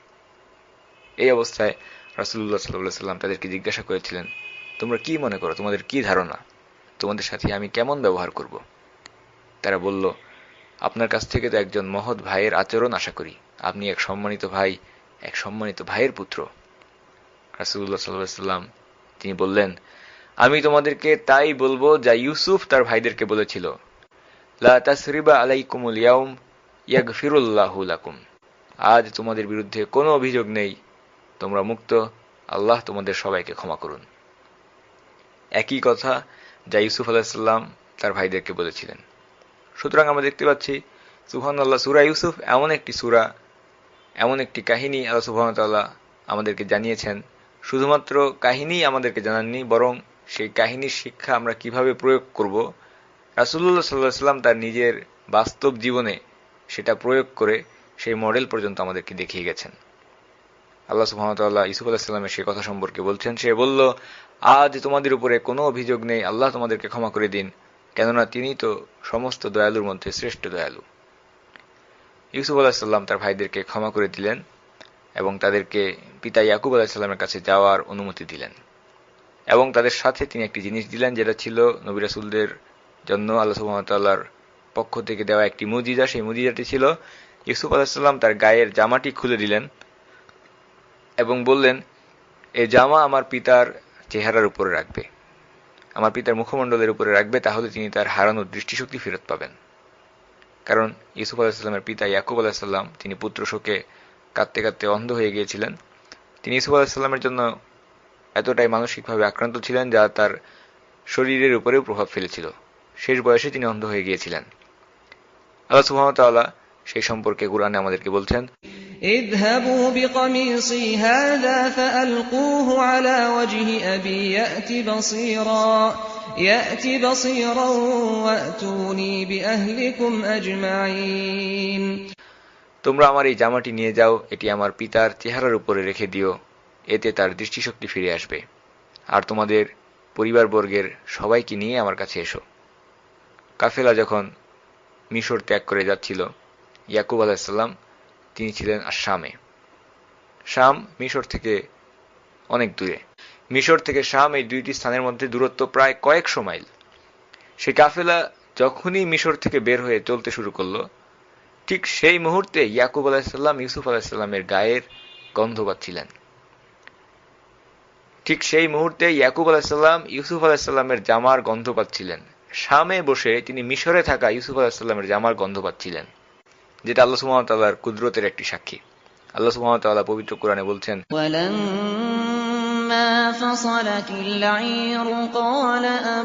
এই অবস্থায় রাসূলুল্লাহ সাল্লাল্লাহু আলাইহি ওয়াসাল্লাম তাদেরকে জিজ্ঞাসা করেছিলেন, তোমরা কি মনে করো, তোমাদের কি ধারণা, তোমাদের সাথে আমি কেমন ব্যবহার করব? তারা বলল, আপনার কাছ থেকে তো একজন মহৎ ভাইয়ের আচরণ আশা করি, আপনি এক সম্মানিত ভাই, এক সম্মানিত ভাইয়ের পুত্র। রাসূলুল্লাহ সাল্লাল্লাহু আলাইহি ওয়াসাল্লাম তিনি বললেন, আমি তোমাদেরকে তাই বলবো যা ইউসুফ তার ভাইদেরকে বলেছিল, লা তাসরিবা আলাইকুমুল ইয়াউম ইয়াগফিরুল্লাহু লাকুম। আজ তোমাদের বিরুদ্ধে কোনো অভিযোগ নেই, তোমরা মুক্ত, আল্লাহ তোমাদের সবাইকে ক্ষমা করুন। একই কথা যা ইউসুফ আলাইহিস সালাম তার ভাইদেরকে বলেছিলেন। সুতরাং আমরা দেখতে পাচ্ছি সুবহানাল্লাহ, সূরা ইউসুফ এমন একটি সূরা, এমন একটি কাহিনী আল্লাহ সুবহানাহু ওয়া তাআলা আমাদেরকে জানিয়েছেন। শুধুমাত্র কাহিনী আমাদেরকে জানাননি, বরং সেই কাহিনীর শিক্ষা আমরা কিভাবে প্রয়োগ করব, রাসূলুল্লাহ সাল্লাল্লাহু আলাইহি ওয়াসাল্লাম তার নিজের বাস্তব জীবনে সেটা প্রয়োগ করে সেই মডেল পর্যন্ত আমাদেরকে দেখিয়ে গেছেন। আল্লাহ সুবহানাহু ওয়া তাআলা ইউসুফ আলাইহিস সালামের সেই কথা সম্পর্কে বলছেন, সে বলল, আজ তোমাদের উপরে কোনো অভিযোগ নেই, আল্লাহ তোমাদেরকে ক্ষমা করে দিন, কেননা তিনি তো সমস্ত দয়ালুর মধ্যে শ্রেষ্ঠ দয়ালু। ইউসুফ আলাইহিস সালাম তার ভাইদেরকে ক্ষমা করে দিলেন এবং তাদেরকে পিতা ইয়াকুব আলাইহিস সালামের কাছে যাওয়ার অনুমতি দিলেন এবং তাদের সাথে তিনি একটি জিনিস দিলেন, যেটা ছিল নবী রাসূলদের জন্য আল্লাহ সুবহানাহু ওয়া তাআলার পক্ষ থেকে দেওয়া একটি মুজিজা। সেই মুজিজাটি ছিল ইউসুফ আলাইহিস সালাম তার গায়ের জামাটি খুলে দিলেন এবং বললেন, এই জামা আমার পিতার চেহারার উপরে রাখবে, আমার পিতার মুখমণ্ডলের উপরে রাখবে, তাহলে তিনি তার হারানো দৃষ্টিশক্তি ফেরত পাবেন। কারণ ইউসুফ আলাইহিস সালামের পিতা ইয়াকুব আলাইহিস সালাম তিনি পুত্র শোকে কাঁদতে কাঁদতে অন্ধ হয়ে গিয়েছিলেন। তিনি ইউসুফ আলাইহিস সালামের জন্য এতটাই মানসিকভাবে আক্রান্ত ছিলেন যা তার শরীরের উপরেও প্রভাব ফেলেছিল। শেষ বয়সে তিনি অন্ধ হয়ে গিয়েছিলেন। আল্লাহ সুবহানাহু ওয়া তাআলা সেই সম্পর্কে কুরআনে আমাদেরকে বলছেন, اذهبوا بقميصي هذا فألقوه على وجه أبي يأت بصيرا وأتوني بأهلكم أجمعين। তোমরা আমার এই জামাটি নিয়ে যাও, এটি আমার পিতার চেহারার উপরে রেখে দিও, এতে তার দৃষ্টিশক্তি ফিরে আসবে, আর তোমাদের পরিবারবর্গের সবাইকে নিয়ে আমার কাছে এসো। কাফেলা যখন মিশর ত্যাগ করে যাচ্ছিল, ইয়াকুব আলাইহিস সালাম তিনি ছিলেন শামে। শাম মিশর থেকে অনেক দূরে। মিশর থেকে শাম এই দুইটি স্থানের মধ্যে দূরত্ব প্রায় কয়েকশো মাইল। সেই কাফেলা যখনই মিশর থেকে বের হয়ে চলতে শুরু করলো, ঠিক সেই মুহূর্তে ইয়াকুব আলাইহিস সালাম ইউসুফ আলাইহিস সালামের গায়ের গন্ধ পাচ্ছিলেন। ঠিক সেই মুহূর্তে ইয়াকুব আলাইহিস সালাম ইউসুফ আলাইহিস সালামের জামার গন্ধ পাচ্ছিলেন। শামে বসে তিনি মিশরে থাকা ইউসুফ আলাইহিস সালামের জামার গন্ধ পাচ্ছিলেন, যেটা আল্লাহ সুবহানাহু ওয়া তাআলার কুদরতের একটি সাক্ষী। আল্লাহ সুবহানাহু ওয়া তাআলা পবিত্র কোরআনে বলছেন, وَلَمَّا فَصَلَتِ الْعِيرُ قَالَ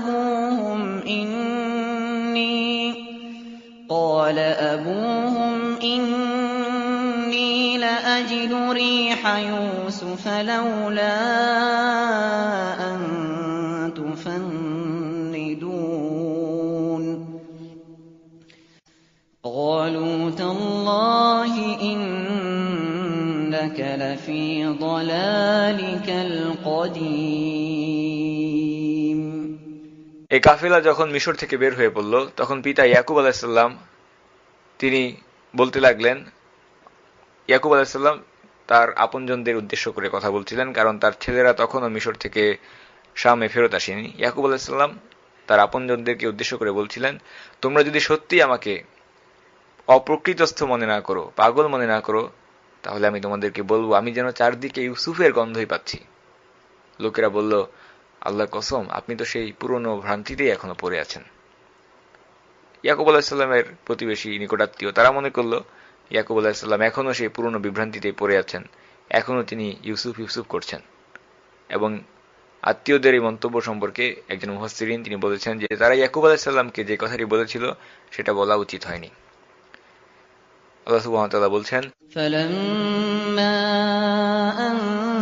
أَبُوهُمْ إِنِّي لَأَجِدُ رِيحَ يُوسُفَ لَوْلَا أَن تُفَنِّدُونِ قَالُوا تَاللَّهِ إِنَّكَ لَفِي ضَلَالِكَ الْقَدِيمِ। এই কাফেলা যখন মিশর থেকে বের হয়ে পড়ল, তখন পিতা ইয়াকুব আলাইহিস সালাম তিনি বলতে লাগলেন, ইয়াকুব আলাইহিস সালাম তার আপনজনদের উদ্দেশ্য করে কথা বলছিলেন, কারণ তার ছেলেরা তখনও মিশর থেকে শামে ফেরত আসেনি। ইয়াকুব আলাইহিস সালাম তার আপনজনদেরকে উদ্দেশ্য করে বলছিলেন, তোমরা যদি সত্যি আমাকে অপ্রকৃতস্থ মনে না করো, পাগল মনে না করো, তাহলে আমি তোমাদেরকে বলবো, আমি যেন চারদিকে ইউসুফের গন্ধই পাচ্ছি। লোকেরা বলল, আল্লাহর কসম, আপনি তো সেই পুরনো ভ্রান্তিতেই এখনো পড়ে আছেন। ইয়াকুব আলাইহিস সালামের প্রতিবেশী নিকটাত্মীয় তারা মনে করলো ইয়াকুব আলাইহিস সালাম এখনো সেই পুরনো বিভ্রান্তিতেই পড়ে আছেন, এখনো তিনি ইউসুফ ইউসুফ করছেন। এবং আত্মীয়দের এই মন্তব্য সম্পর্কে একজন মুফাসসিরিন তিনি বলেছেন যে তারা ইয়াকুব আলাইহিস সালামকে যে কথাটি বলেছিল সেটা বলা উচিত হয়নি। আল্লাহ সুবহানাহু ওয়া তাআলা বলছেন, فَلَمَّا أَن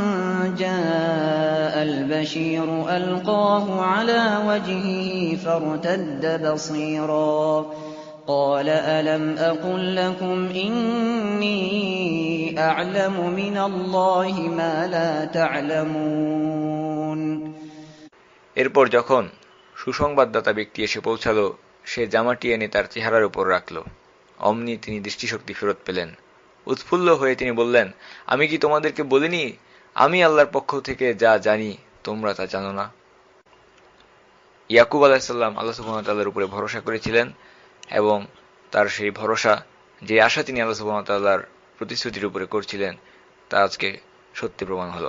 جَاءَ الْبَشِيرُ أَلْقَاهُ عَلَى وَجْهِهِ فَارْتَدَّ بَصِيرًا قَالَ أَلَمْ أَقُل لَّكُمْ إِنِّي أَعْلَمُ مِنَ اللَّهِ مَا لَا تَعْلَمُونَ। এরপর যখন সুসংবাদদাতা ব্যক্তি এসে পৌঁছালো, সে জামাটি এনে তার চেহারার উপর রাখল। অমনি তিনি দৃষ্টিশক্তি ফেরত পেলেন। উৎফুল্ল হয়ে তিনি বললেন, আমি কি তোমাদেরকে বলিনি আমি আল্লাহর পক্ষ থেকে যা জানি তোমরা তা জানো না? ইয়াকুব আলাইহিস সালাম আল্লাহ সুবহানাহু ওয়া তাআলার উপরে ভরসা করেছিলেন এবং তার সেই ভরসা, যে আশা তিনি আল্লাহ সুবহানাহু ওয়া তাআলার প্রতিশ্রুতির উপরে করছিলেন, তা আজকে সত্যি প্রমাণ হলো।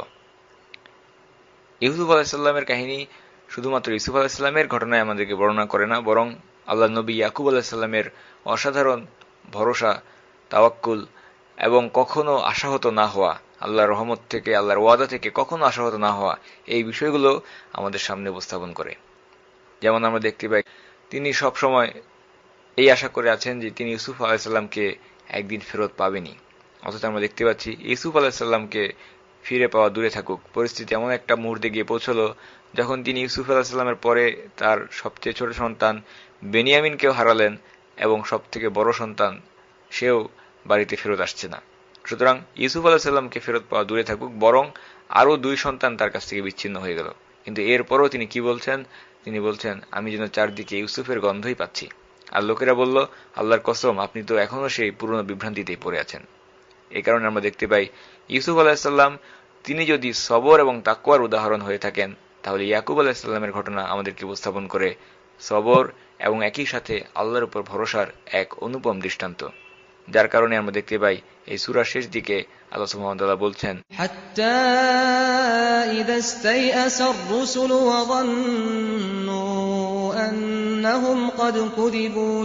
ইউসুফ আলাইহিস সালামের কাহিনী শুধুমাত্র ইউসুফ আলাইহিস সালামের ঘটনায় আমাদেরকে বর্ণনা করে না, বরং আল্লাহর নবী ইয়াকুব আলাইহিস সালামের অসাধারণ ভরসা, তাওয়াক্কুল এবং কখনো আশাহত না হওয়া, আল্লাহর রহমত থেকে, আল্লাহর ওয়াদা থেকে কখনো আশাহত না হওয়া, এই বিষয়গুলো আমাদের সামনে উপস্থাপন করে। যেমন আমরা দেখতে পাই, তিনি সব সময় এই আশা করে আছেন যে তিনি ইউসুফ আলাইহিস সালামকে একদিন ফেরত পাবেনই। অথচ আমরা দেখতে পাচ্ছি ইউসুফ আলাইহিস সালামকে ফিরে পাওয়া দূরে থাকুক, পরিস্থিতি এমন একটা মুহূর্তে গিয়ে পৌঁছলো যখন তিনি ইউসুফ আলাইহিস সালামের পরে তার সবচেয়ে ছোট সন্তান বেনিয়ামিনকেও হারালেন এবং সবথেকে বড় সন্তান সেও বাড়িতে ফেরত আসছে না। সুতরাং ইউসুফ আলাইহিস সালামকে ফেরত পাওয়া দূরে থাকুক, বরং আরো দুই সন্তান তার কাছ থেকে বিচ্ছিন্ন হয়ে গেল। কিন্তু এরপরও তিনি কি বলছেন? তিনি বলছেন, আমি যেন চারদিকে ইউসুফের গন্ধই পাচ্ছি। আর লোকেরা বলল, আল্লাহর কসম, আপনি তো এখনো সেই পুরনো বিভ্রান্তিতেই পড়ে আছেন। এই কারণে আমরা দেখতে পাই ইউসুফ আলাইহিস সালাম তিনি যদি সবর এবং তাকওয়ার উদাহরণ হয়ে থাকেন, তাহলে ইয়াকুব আলাইহিসসালামের ঘটনা আমাদেরকে উপস্থাপন করে সবর এবং একই সাথে আল্লাহর উপর ভরসার এক অনুপম দৃষ্টান্ত, যার কারণে আমরা দেখতে পাই এই সূরার শেষ দিকে আল্লাহ সুবহানাহু ওয়া তাআলা বলছেন, حتى إذا استيأس الرسل وظنوا أنهم قد كذبوا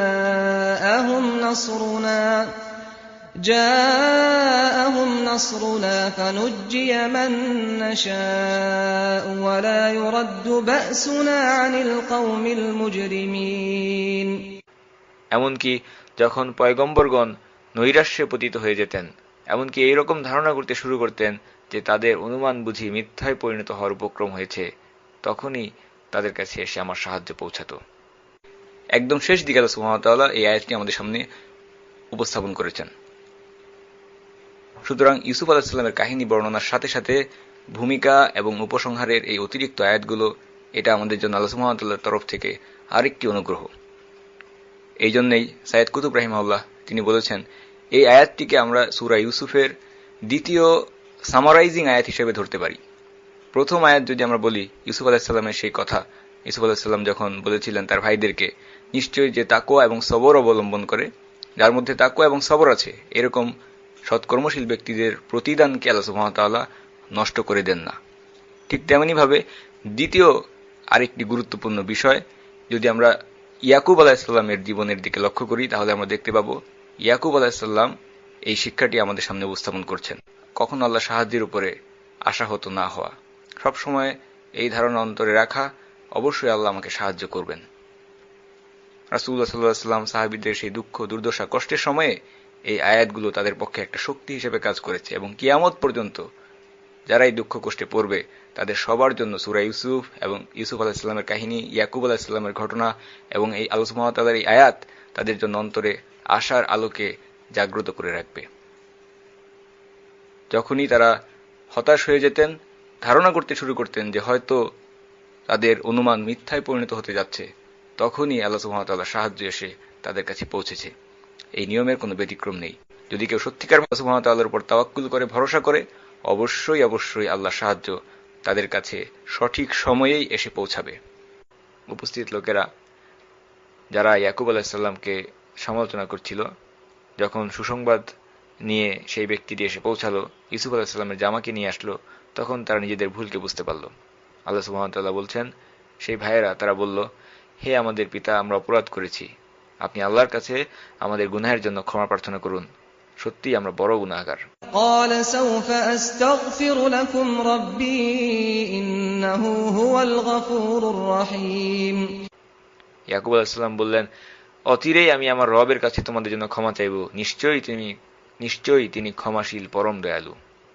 جاءهم نصرنا فنجي من نشاء ولا يرد بأسنا عن القوم المجرمين। এমনকি যখন পয়গম্বরগণ নৈরাশ্যে পতিত হয়ে যেতেন, এমনকি এইরকম ধারণা করতে শুরু করতেন যে তাদের অনুমান বুঝি মিথ্যায় পরিণত হওয়ার উপক্রম হয়েছে, তখনই তাদের কাছে এসে আমার সাহায্য পৌঁছাতো। একদম শেষ দিকে আল্লাহ সুবহানাহু ওয়া তাআলা এই আয়াতটি আমাদের সামনে উপস্থাপন করেছেন। সুতরাং ইউসুফ আলাইহিস সালামের কাহিনী বর্ণনার সাথে সাথে ভূমিকা এবং উপসংহারের এই অতিরিক্ত আয়াতগুলো, এটা আমাদের জন্য আল্লাহ সুবহানাহু ওয়া তাআলার তরফ থেকে আরেকটি অনুগ্রহ। এই জন্যই সাইয়েদ কুতুব রাহিমাহুল্লাহ তিনি বলেছেন, এই আয়াতটিকে আমরা সূরা ইউসুফের দ্বিতীয় সামারাইজিং আয়াত হিসেবে ধরতে পারি। প্রথম আয়াত যদি আমরা বলি, ইউসুফ আলাইহিস সালামের সেই কথা, ইউসুফ আলাইহিস সালাম যখন বলেছিলেন তার ভাইদেরকে, নিশ্চয়ই যে তাকওয়া এবং সবর অবলম্বন করে, যার মধ্যে তাকওয়া এবং সবর আছে, এরকম সৎকর্মশীল ব্যক্তিদের প্রতিদানকে আল্লাহ সুবহানাহু ওয়া তাআলা নষ্ট করে দেন না। ঠিক তেমনি ভাবে দ্বিতীয় আরেকটি গুরুত্বপূর্ণ বিষয়, যদি আমরা ইয়াকুব আলাইহিস সালামের জীবনের দিকে লক্ষ্য করি, তাহলে আমরা দেখতে পাবো ইয়াকুব আলাইহিস সালাম এই শিক্ষাটি আমাদের সামনে উপস্থাপন করছেন। কখনো আল্লাহ সাহায্যের উপরে আশাহত না হওয়া, সবসময় এই ধারণা অন্তরে রাখা, অবশ্যই আল্লাহ আমাকে সাহায্য করবেন। রাসূলুল্লাহ সাল্লাল্লাহু আলাইহি ওয়াসাল্লাম সাহাবীদের সেই দুঃখ, দুর্দশা, কষ্টের সময়ে এই আয়াতগুলো তাদের পক্ষে একটা শক্তি হিসেবে কাজ করেছে, এবং কিয়ামত পর্যন্ত যারা এই দুঃখ কষ্টে পড়বে তাদের সবার জন্য সূরা ইউসুফ এবং ইউসুফ আলাইহিস সালামের কাহিনী, ইয়াকুব আলাইহিস সালামের ঘটনা এবং এই আল্লাহ সুবহানাহু ওয়া তাআলার এই আয়াত তাদের জন্য অন্তরে আশার আলোকে জাগ্রত করে রাখবে। যখনই তারা হতাশ হয়ে যেতেন, ধারণা করতে শুরু করতেন যে হয়তো তাদের অনুমান মিথ্যায় পরিণত হতে যাচ্ছে, তখনই আল্লাহ সুবহানাহু ওয়া তাআলার সাহায্য এসে তাদের কাছে পৌঁছেছে। এই নিয়মের কোনো ব্যতিক্রম নেই। যদি কেউ সত্যিকার আল্লাহ সুবহানাহু ওয়া তাআলার উপর তাওয়াক্কুল করে, ভরসা করে, অবশ্যই অবশ্যই আল্লাহর সাহায্য তাদের কাছে সঠিক সময়েই এসে পৌঁছাবে। উপস্থিত লোকেরা যারা ইয়াকুব আলাইহিস সালামকে সমালোচনা করছিল, যখন সুসংবাদ নিয়ে সেই ব্যক্তিটি এসে পৌঁছালো, ইউসুফ আলাইহিস সালামের জামাকে নিয়ে আসলো, তখন তারা নিজেদের ভুলকে বুঝতে পারল। আল্লাহ সুবহানাহু ওয়া তাআলা বলছেন, সেই ভাইয়েরা তারা বলল, হে আমাদের পিতা, আমরা অপরাধ করেছি, আপনি আল্লাহর কাছে আমাদের গুনাহের জন্য ক্ষমা প্রার্থনা করুন, সত্যি আমরা বড় গুনাহগার। قال سوف أستغفر لكم ربي إنه هو الغفور الرحيم। ইয়াকুব আলাইহিস সালাম বললেন, অচিরেই আমি আমার রবের কাছে তোমাদের জন্য ক্ষমা চাইব, নিশ্চয়ই তিনি ক্ষমাশীল, পরম দয়ালু।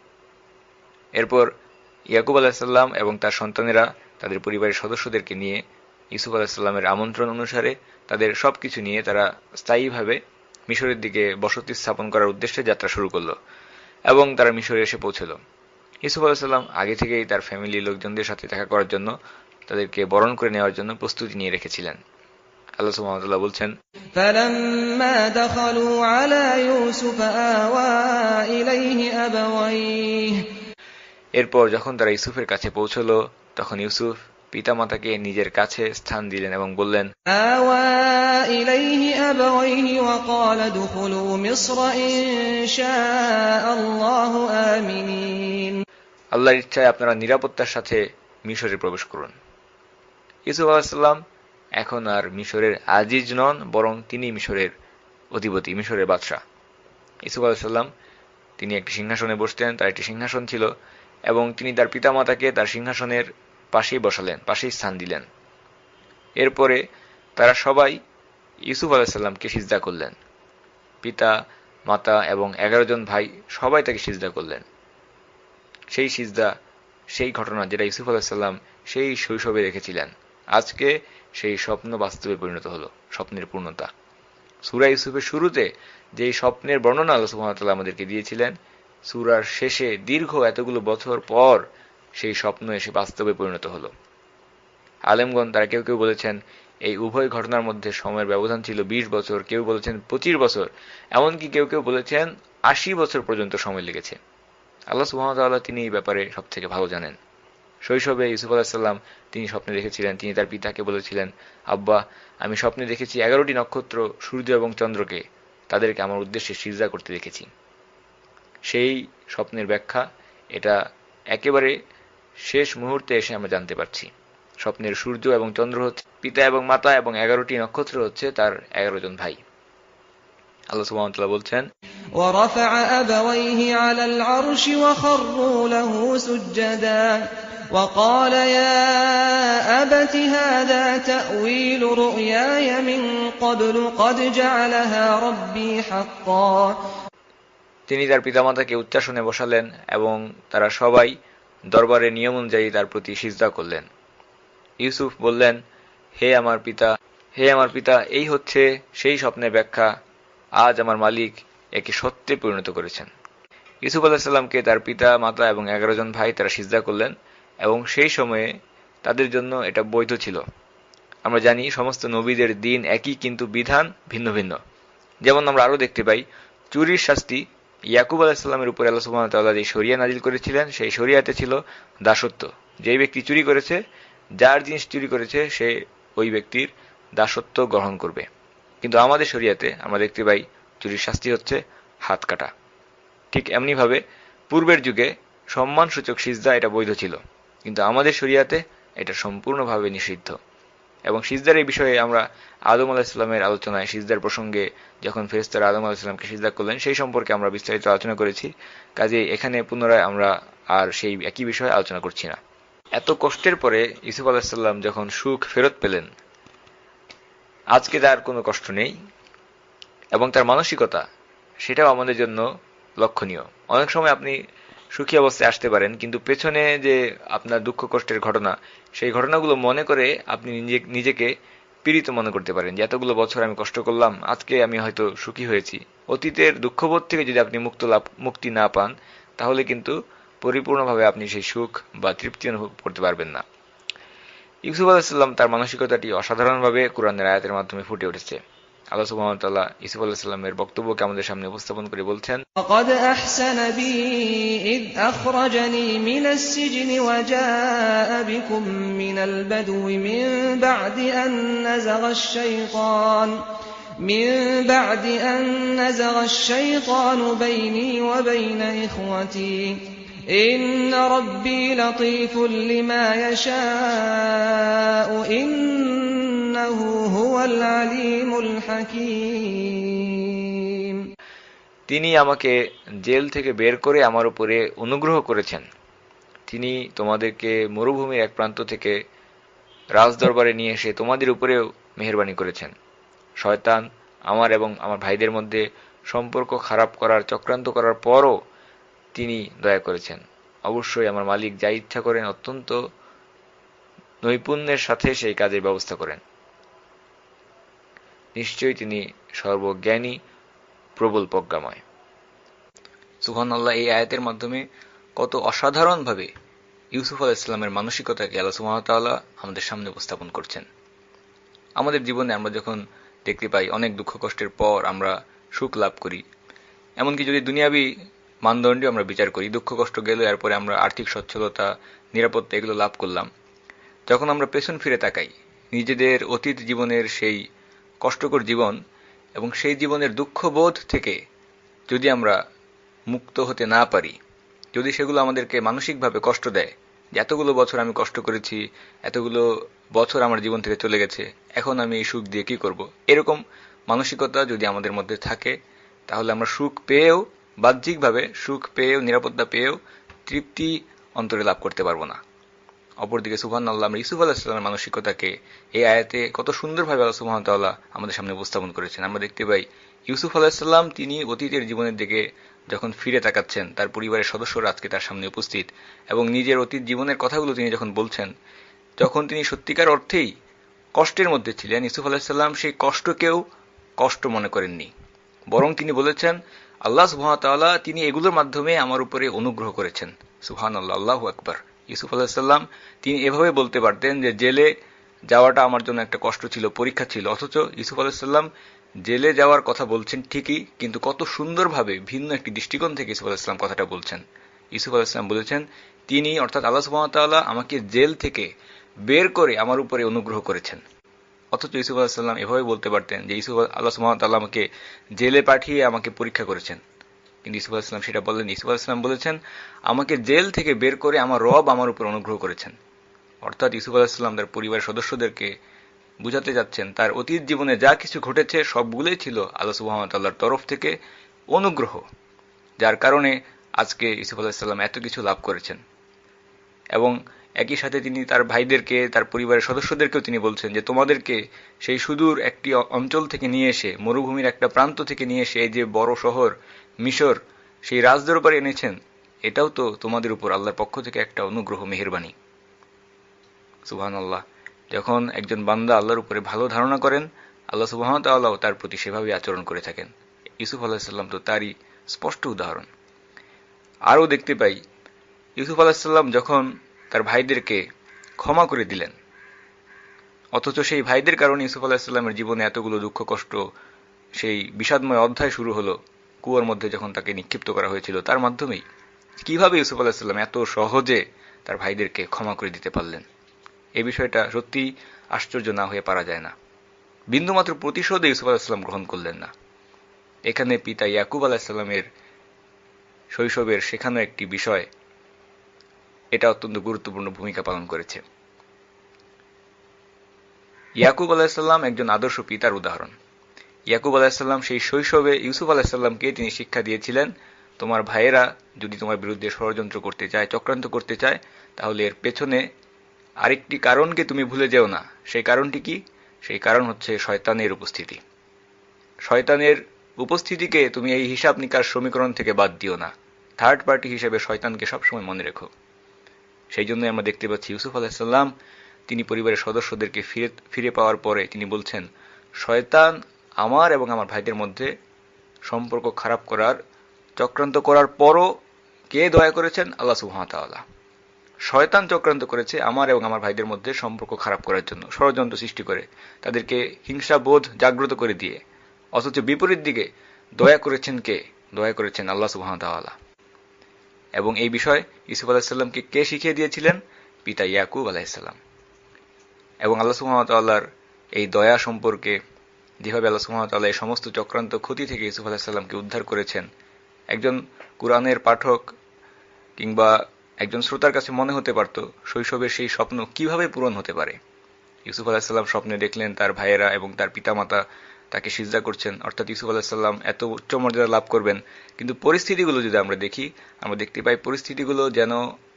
এরপর ইয়াকুব আলাইহিস সালাম এবং তার সন্তানেরা তাদের পরিবারের সদস্যদেরকে নিয়ে ইউসুফ আলাইহিস সালামের আমন্ত্রণ অনুসারে তাদের সবকিছু নিয়ে তারা স্থায়ীভাবে মিশরের দিকে বসতি স্থাপন করার উদ্দেশ্যে যাত্রা শুরু করলো, এবং তারা মিশরে এসে পৌঁছল। ইউসুফ আলাইহিস সালাম আগে থেকেই তার ফ্যামিলির লোকজনদের সাথে দেখা করার জন্য, তাদেরকে বরণ করে নেওয়ার জন্য প্রস্তুতি নিয়ে রেখেছিলেন। আল্লাহ সুবহানাহু ওয়া তাআলা বলছেন, فلما دخلوا على يوسف آوى إليه أبويه। এরপর যখন তারা ইউসুফের কাছে পৌঁছলো, তখন ইউসুফ পিতামাতাকে নিজের কাছে স্থান দিলেন এবং বললেন, آوى إليه أبويه وقال ادخلوا مصر إن شاء الله آمنين। আল্লাহর ইচ্ছায় আপনারা নিরাপত্তার সাথে মিশরে প্রবেশ করুন। ইউসুফ আলাইহিস সালাম এখন আর মিশরের আজিজ নন, বরং তিনি মিশরের অধিপতি, মিশরের বাদশাহ। ইউসুফ আলাইহিস সালাম তিনি একটি সিংহাসনে বসতেন, তার একটি সিংহাসন ছিল, এবং তিনি তার পিতামাতাকে তার সিংহাসনের পাশেই বসালেন, পাশেই স্থান দিলেন। এরপরে তারা সবাই ইউসুফ আলাইহিস সালামকে সিজদা করলেন। পিতা, মাতা এবং 11 জন ভাই সবাই তাকে সিজদা করলেন। সেই সিজদা, সেই ঘটনা যেটা ইউসুফ আলাইহিস সালাম সেই শৈশবে রেখেছিলেন, আজকে সেই স্বপ্ন বাস্তবে পরিণত হলো, স্বপ্নের পূর্ণতা। সূরা ইউসুফের শুরুতে যেই স্বপ্নের বর্ণনা আল্লাহ সুবহানাহু ওয়া তাআলা আমাদেরকে দিয়েছিলেন, সূরার শেষে দীর্ঘ এতগুলো বছর পর সেই স্বপ্ন এসে বাস্তবে পরিণত হলো। আলেমগণ তারা কেউ কেউ বলেছেন এই উভয় ঘটনার মধ্যে সময়ের ব্যবধান ছিল 20 বছর, কেউ বলেছেন 25 বছর, এমনকি কেউ কেউ বলেছেন 80 বছর পর্যন্ত সময় লেগেছে। আল্লাহ সুবহানাহু ওয়া তাআলা তিনি এই ব্যাপারে সবথেকে ভালো জানেন। শৈশবে ইউসুফ আলাইহিস সালাম তিনি স্বপ্নে দেখেছিলেন, তিনি তার পিতাকে বলেছিলেন, আব্বা আমি স্বপ্নে দেখেছি 11টি নক্ষত্র, সূর্য এবং চন্দ্রকে, তাদেরকে আমার উদ্দেশ্যে সিজদা করতে দেখেছি। সেই স্বপ্নের ব্যাখ্যা এটা একেবারে শেষ মুহূর্তে এসে আমরা জানতে পারছি। স্বপ্নের সূর্য এবং চন্দ্র হচ্ছে পিতা এবং মাতা, এবং 11টি নক্ষত্র হচ্ছে তার 11 জন ভাই। আল্লাহ সুবহানাহু ওয়া তাআলা বলছেন, وَرَفَعَ أَبَوَيْهِ عَلَى الْعَرْشِ وَخَرُّوا لَهُ سُجَّدًا وَقَالَ يَا أَبَتِ هَذَا تَأْوِيلُ رُؤْيَايَ مِن قَبْلُ قَدْ جَعَلَهَا رَبِّي حَقًّا। তিনি তার পিতামাতাকে উচ্চাসনে বসালেন এবং তারা সবাই দরবারের নিয়ম অনুযায়ী তার প্রতি সিজদা করলেন। ইউসুফ বললেন, হে আমার পিতা, এই হচ্ছে সেই স্বপ্নের ব্যাখ্যা, আজ আমার মালিক একে সত্যে পরিণত করেছেন। ইউসুফ আলাইহিস সালামকে তার পিতা মাতা এবং 11 জন ভাই তারা সিজদা করলেন, এবং সেই সময়ে তাদের জন্য এটা বৈধ ছিল। আমরা জানি সমস্ত নবীদের দিন একই, কিন্তু বিধান ভিন্ন ভিন্ন। যেমন আমরা আরো দেখতে পাই, চুরির শাস্তি ইয়াকুব আলাইহিস সালামের উপরে আল্লাহ সুবহানাহু ওয়া তাআলা যে শরিয়া নাজিল করেছিলেন, সেই শরিয়াতে ছিল দাসত্ব। যেই ব্যক্তি চুরি করেছে, যার জিনিস চুরি করেছে, সে ওই ব্যক্তির দাসত্ব গ্রহণ করবে। কিন্তু আমাদের শরিয়াতে আমরা দেখতে পাই চুরির শাস্তি হচ্ছে হাত কাটা। ঠিক এমনিভাবে পূর্বের যুগে সম্মানসূচক সিজদা এটা বৈধ ছিল, কিন্তু আমাদের শরিয়াতে এটা সম্পূর্ণভাবে নিষিদ্ধ। এবং সিজদার এই বিষয়ে আমরা আদম আলাইহিস সালামের আলোচনায়, সিজদার প্রসঙ্গে যখন ফেরেশতারা আদম আলাইহিস সালামকে সিজদা করলেন, সেই সম্পর্কে আমরা বিস্তারিত আলোচনা করেছি। কাজেই এখানে পুনরায় আমরা আর সেই একই বিষয়ে আলোচনা করছি না। এত কষ্টের পরে ইউসুফ আলাইহিস সালাম যখন সুখ ফেরত পেলেন, আজকে তার কোনো কষ্ট নেই, এবং তার মানসিকতা সেটাও আমাদের জন্য লক্ষণীয়। অনেক সময় আপনি সুখী অবস্থায় আসতে পারেন, কিন্তু পেছনে যে আপনার দুঃখ কষ্টের ঘটনা, সেই ঘটনাগুলো মনে করে আপনি নিজেকে পীড়িত মনে করতে পারেন, যে এতগুলো বছর আমি কষ্ট করলাম, আজকে আমি হয়তো সুখী হয়েছি। অতীতের দুঃখবোধ থেকে যদি আপনি মুক্তি না পান, তাহলে কিন্তু পরিপূর্ণভাবে আপনি সেই সুখ বা তৃপ্তি অনুভব করতে পারবেন না। ইউসুফ আলাইহিস সালাম তার মানসিকতাটি অসাধারণভাবে কোরআনের আয়াতের মাধ্যমে ফুটে উঠেছে। আল্লাহ সুবহানাহু ওয়া তাআলা ইউসুফ আলাইহিস সালামের বক্তব্যকে আমাদের সামনে উপস্থাপন করে বলছেন, وَقَدْ أَحْسَنَ بِي إِذْ أَخْرَجَنِي مِنَ السِّجْنِ وَجَاءَ بِكُم مِّنَ الْبَدْوِ مِن بَعْدِ أَن نَّزَغَ الشَّيْطَانُ بَيْنِي وَبَيْنَ إِخْوَتِي إِنَّ رَبِّي لَطِيفٌ لِّمَا يَشَاءُ إِنَّهُ هُوَ الْعَلِيمُ الْحَكِيمُ। তিনি আমাকে জেল থেকে বের করে আমার উপরে অনুগ্রহ করেছেন। তিনি তোমাদেরকে মরুভূমির এক প্রান্ত থেকে রাজদরবারে নিয়ে এসে তোমাদের উপরেও মেহেরবানি করেছেন। শয়তান আমার এবং আমার ভাইদের মধ্যে সম্পর্ক খারাপ করার চক্রান্ত করার পরও তিনি দয়া করেছেন। অবশ্যই আমার মালিক যা ইচ্ছা করেন অত্যন্ত নৈপুণ্যের সাথে সেই কাজের ব্যবস্থা করেন। নিশ্চয়ই তিনি সর্বজ্ঞানী, প্রবল প্রজ্ঞাময়। সুবহানাল্লাহ। এই আয়াতের মাধ্যমে কত অসাধারণভাবে ইউসুফ আলাইহিস সালামের মানসিকতাকে আল্লাহ সুবহানাহু ওয়া তাআলা আমাদের সামনে উপস্থাপন করছেন। আমাদের জীবনে আমরা যখন দেখতে পাই অনেক দুঃখ কষ্টের পর আমরা সুখ লাভ করি, এমনকি যদি দুনিয়াবি মানদণ্ডে আমরা বিচার করি, দুঃখ কষ্ট গেল, এরপরে আমরা আর্থিক সচ্ছলতা, নিরাপত্তা এগুলো লাভ করলাম, যখন আমরা পেছন ফিরে তাকাই নিজেদের অতীত জীবনের সেই কষ্টকর জীবন এবং সেই জীবনের দুঃখবোধ থেকে যদি আমরা মুক্ত হতে না পারি, যদি সেগুলো আমাদেরকে মানসিকভাবে কষ্ট দেয়, যে এতগুলো বছর আমি কষ্ট করেছি, এতগুলো বছর আমার জীবন থেকে চলে গেছে, এখন আমি এই সুখ দিয়ে কি করব, এরকম মানসিকতা যদি আমাদের মধ্যে থাকে, তাহলে আমরা সুখ পেয়েও, বাহ্যিকভাবে সুখ পেয়েও, নিরাপত্তা পেয়েও তৃপ্তি অন্তরে লাভ করতে পারবো না। অপরদিকে সুবহানাল্লাহ, আমরা ইউসুফ আলাইহিস সালামের মানসিকতাকে এই আয়াতে কত সুন্দরভাবে আল্লাহ সুবহানাহু ওয়া তাআলা আমাদের সামনে উপস্থাপন করেছেন। আমরা দেখতে পাই ইউসুফ আলাইহিস সালাম তিনি অতীতের জীবনের দিকে যখন ফিরে তাকাচ্ছেন, তার পরিবারের সদস্যরা আজকে তার সামনে উপস্থিত, এবং নিজের অতীত জীবনের কথাগুলো তিনি যখন বলছেন, যখন তিনি সত্যিকার অর্থেই কষ্টের মধ্যে ছিলেন, ইউসুফ আলাইহিস সালাম সেই কষ্টকেও কষ্ট মনে করেননি, বরং তিনি বলেছেন আল্লাহ সুবহানাহু ওয়া তাআলা তিনি এগুলোর মাধ্যমে আমার উপরে অনুগ্রহ করেছেন। সুবহানাল্লাহ, আল্লাহু আকবার। ইউসুফ আলাইহিস সালাম তিনি এভাবে বলতে পারতেন যে জেলে যাওয়াটা আমার জন্য একটা কষ্ট ছিল, পরীক্ষা ছিল, অথচ ইউসুফ আলাইহিস সালাম জেলে যাওয়ার কথা বলছেন ঠিকই, কিন্তু কত সুন্দরভাবে ভিন্ন একটি দৃষ্টিকোণ থেকে ইউসুফ আলাইহিস সালাম কথাটা বলছেন। ইউসুফ আলাইহিস সালাম বলেছেন, তিনি অর্থাৎ আল্লাহ সুবহানাহু ওয়া তাআলা আমাকে জেল থেকে বের করে আমার উপরে অনুগ্রহ করেছেন। অথচ ইউসুফ আলাইহিস সালাম এভাবে বলতে পারতেন যে আল্লাহ সুবহানাহু ওয়া তাআলা আমাকে জেলে পাঠিয়ে আমাকে পরীক্ষা করেছেন, কিন্তু ইউসুফ আলাইহিস সালাম সেটা বলেন। ইউসুফ আলাইহিস সালাম বলেছেন, আমাকে জেল থেকে বের করে আমার রব আমার উপর অনুগ্রহ করেছেন। অর্থাৎ ইউসুফ আলাইহিস সালাম তার পরিবারের সদস্যদেরকে বুঝাতে যাচ্ছেন তার অতীত জীবনে যা কিছু ঘটেছে সবগুলোই ছিল আল্লাহ সুবহানাহু ওয়া তাআলার তরফ থেকে অনুগ্রহ, যার কারণে আজকে ইউসুফ আলাইহিস সালাম এত কিছু লাভ করেছেন। এবং একই সাথে তিনি তার ভাইদেরকে, তার পরিবারের সদস্যদেরকেও তিনি বলছেন যে তোমাদেরকে সেই সুদূর একটি অঞ্চল থেকে নিয়ে এসে, মরুভূমির একটা প্রান্ত থেকে নিয়ে এসে এই যে বড় শহর মিশর, সেই রাজদরবারে এনেছেন, এটাও তো তোমাদের উপর আল্লাহর পক্ষ থেকে একটা অনুগ্রহ, মেহেরবানি। সুবহানাল্লাহ। যখন একজন বান্দা আল্লাহর উপরে ভালো ধারণা করেন, আল্লাহ সুবহানাহু ওয়া তাআলাও তার প্রতি সেভাবে আচরণ করে থাকেন। ইউসুফ আলাইহিস সালাম তো তারই স্পষ্ট উদাহরণ। আরও দেখতে পাই, ইউসুফ আলাইহিস সালাম যখন তার ভাইদেরকে ক্ষমা করে দিলেন, অথচ সেই ভাইদের কারণে ইউসুফ আলাইহিস সালামের জীবনে এতগুলো দুঃখ কষ্ট, সেই বিষাদময় অধ্যায় শুরু হলো কুয়োর মধ্যে যখন তাকে নিক্ষিপ্ত করা হয়েছিল, তার মাধ্যমেই কিভাবে ইউসুফ আলাইহিস সালাম এত সহজে তার ভাইদেরকে ক্ষমা করে দিতে পারলেন, এই বিষয়টা সত্যি আশ্চর্য না হয়ে পারা যায় না। বিন্দুমাত্র প্রতিশোধ ইউসুফ আলাইহিস সালাম গ্রহণ করলেন না। এখানে পিতা ইয়াকুব আলাইহিস সালামের শৈশবের শেখানো একটি বিষয়, এটা অত্যন্ত গুরুত্বপূর্ণ ভূমিকা পালন করেছে। ইয়াকুব আলাইহিস সালাম একজন আদর্শ পিতার উদাহরণ। ইয়াকুব আলাইহিস সালাম সেই শৈশবে ইউসুফ আলাইহিস সালামকে তিনি শিক্ষা দিয়েছিলেন, তোমার ভাইয়েরা যদি তোমার বিরুদ্ধে ষড়যন্ত্র করতে চায়, চক্রান্ত করতে চায়, তাহলে এর পেছনে আরেকটি কারণকে তুমি ভুলে যেও না। সেই কারণটি কি? সেই কারণ হচ্ছে শয়তানের উপস্থিতি। শয়তানের উপস্থিতিকে তুমি এই হিসাব নিকাশ সমীকরণ থেকে বাদ দিও না। থার্ড পার্টি হিসেবে শয়তানকে সবসময় মনে রেখো। সেই জন্যই আমরা দেখতে পাচ্ছি ইউসুফ আলাইহিস সালাম তিনি পরিবারের সদস্যদেরকে ফিরে পাওয়ার পরে তিনি বলছেন, শয়তান আমার এবং আমার ভাইদের মধ্যে সম্পর্ক খারাপ করার চক্রান্ত করার পরও কে দয়া করেছেন? আল্লাহ সুবহানাহু ওয়া তাআলা। শয়তান চক্রান্ত করেছে আমার এবং আমার ভাইদের মধ্যে সম্পর্ক খারাপ করার জন্য, ষড়যন্ত্র সৃষ্টি করে, তাদেরকে হিংসাবোধ জাগ্রত করে দিয়ে, অথচ বিপরীত দিকে দয়া করেছেন কে? দয়া করেছেন আল্লাহ সুবহানাহু ওয়া তাআলা। এবং এই বিষয় ইউসুফ আলাইহিস সালামকে কে শিখিয়ে দিয়েছিলেন? পিতা ইয়াকুব আলাইহিস সালাম। এবং আল্লাহ সুবহানাহু ওয়া তাআলার এই দয়া সম্পর্কে, যেভাবে আল্লাহ সুবহানাহু ওয়া তাআলা এই সমস্ত চক্রান্ত ক্ষতি থেকে ইউসুফ আলাইহিস সালামকে উদ্ধার করেছেন, একজন কুরআনের পাঠক কিংবা একজন শ্রোতার কাছে মনে হতে পারত শৈশবের সেই স্বপ্ন কিভাবে পূরণ হতে পারে। ইউসুফ আলাইহিস সালাম স্বপ্নে দেখলেন তার ভাইয়েরা এবং তার পিতামাতা তাকে সিজদা করছেন, অর্থাৎ ইউসুফ আলাইহিস সালাম এত উচ্চ মর্যাদা লাভ করবেন। কিন্তু পরিস্থিতিগুলো যদি আমরা দেখি, আমরা দেখতে পাই পরিস্থিতিগুলো যেন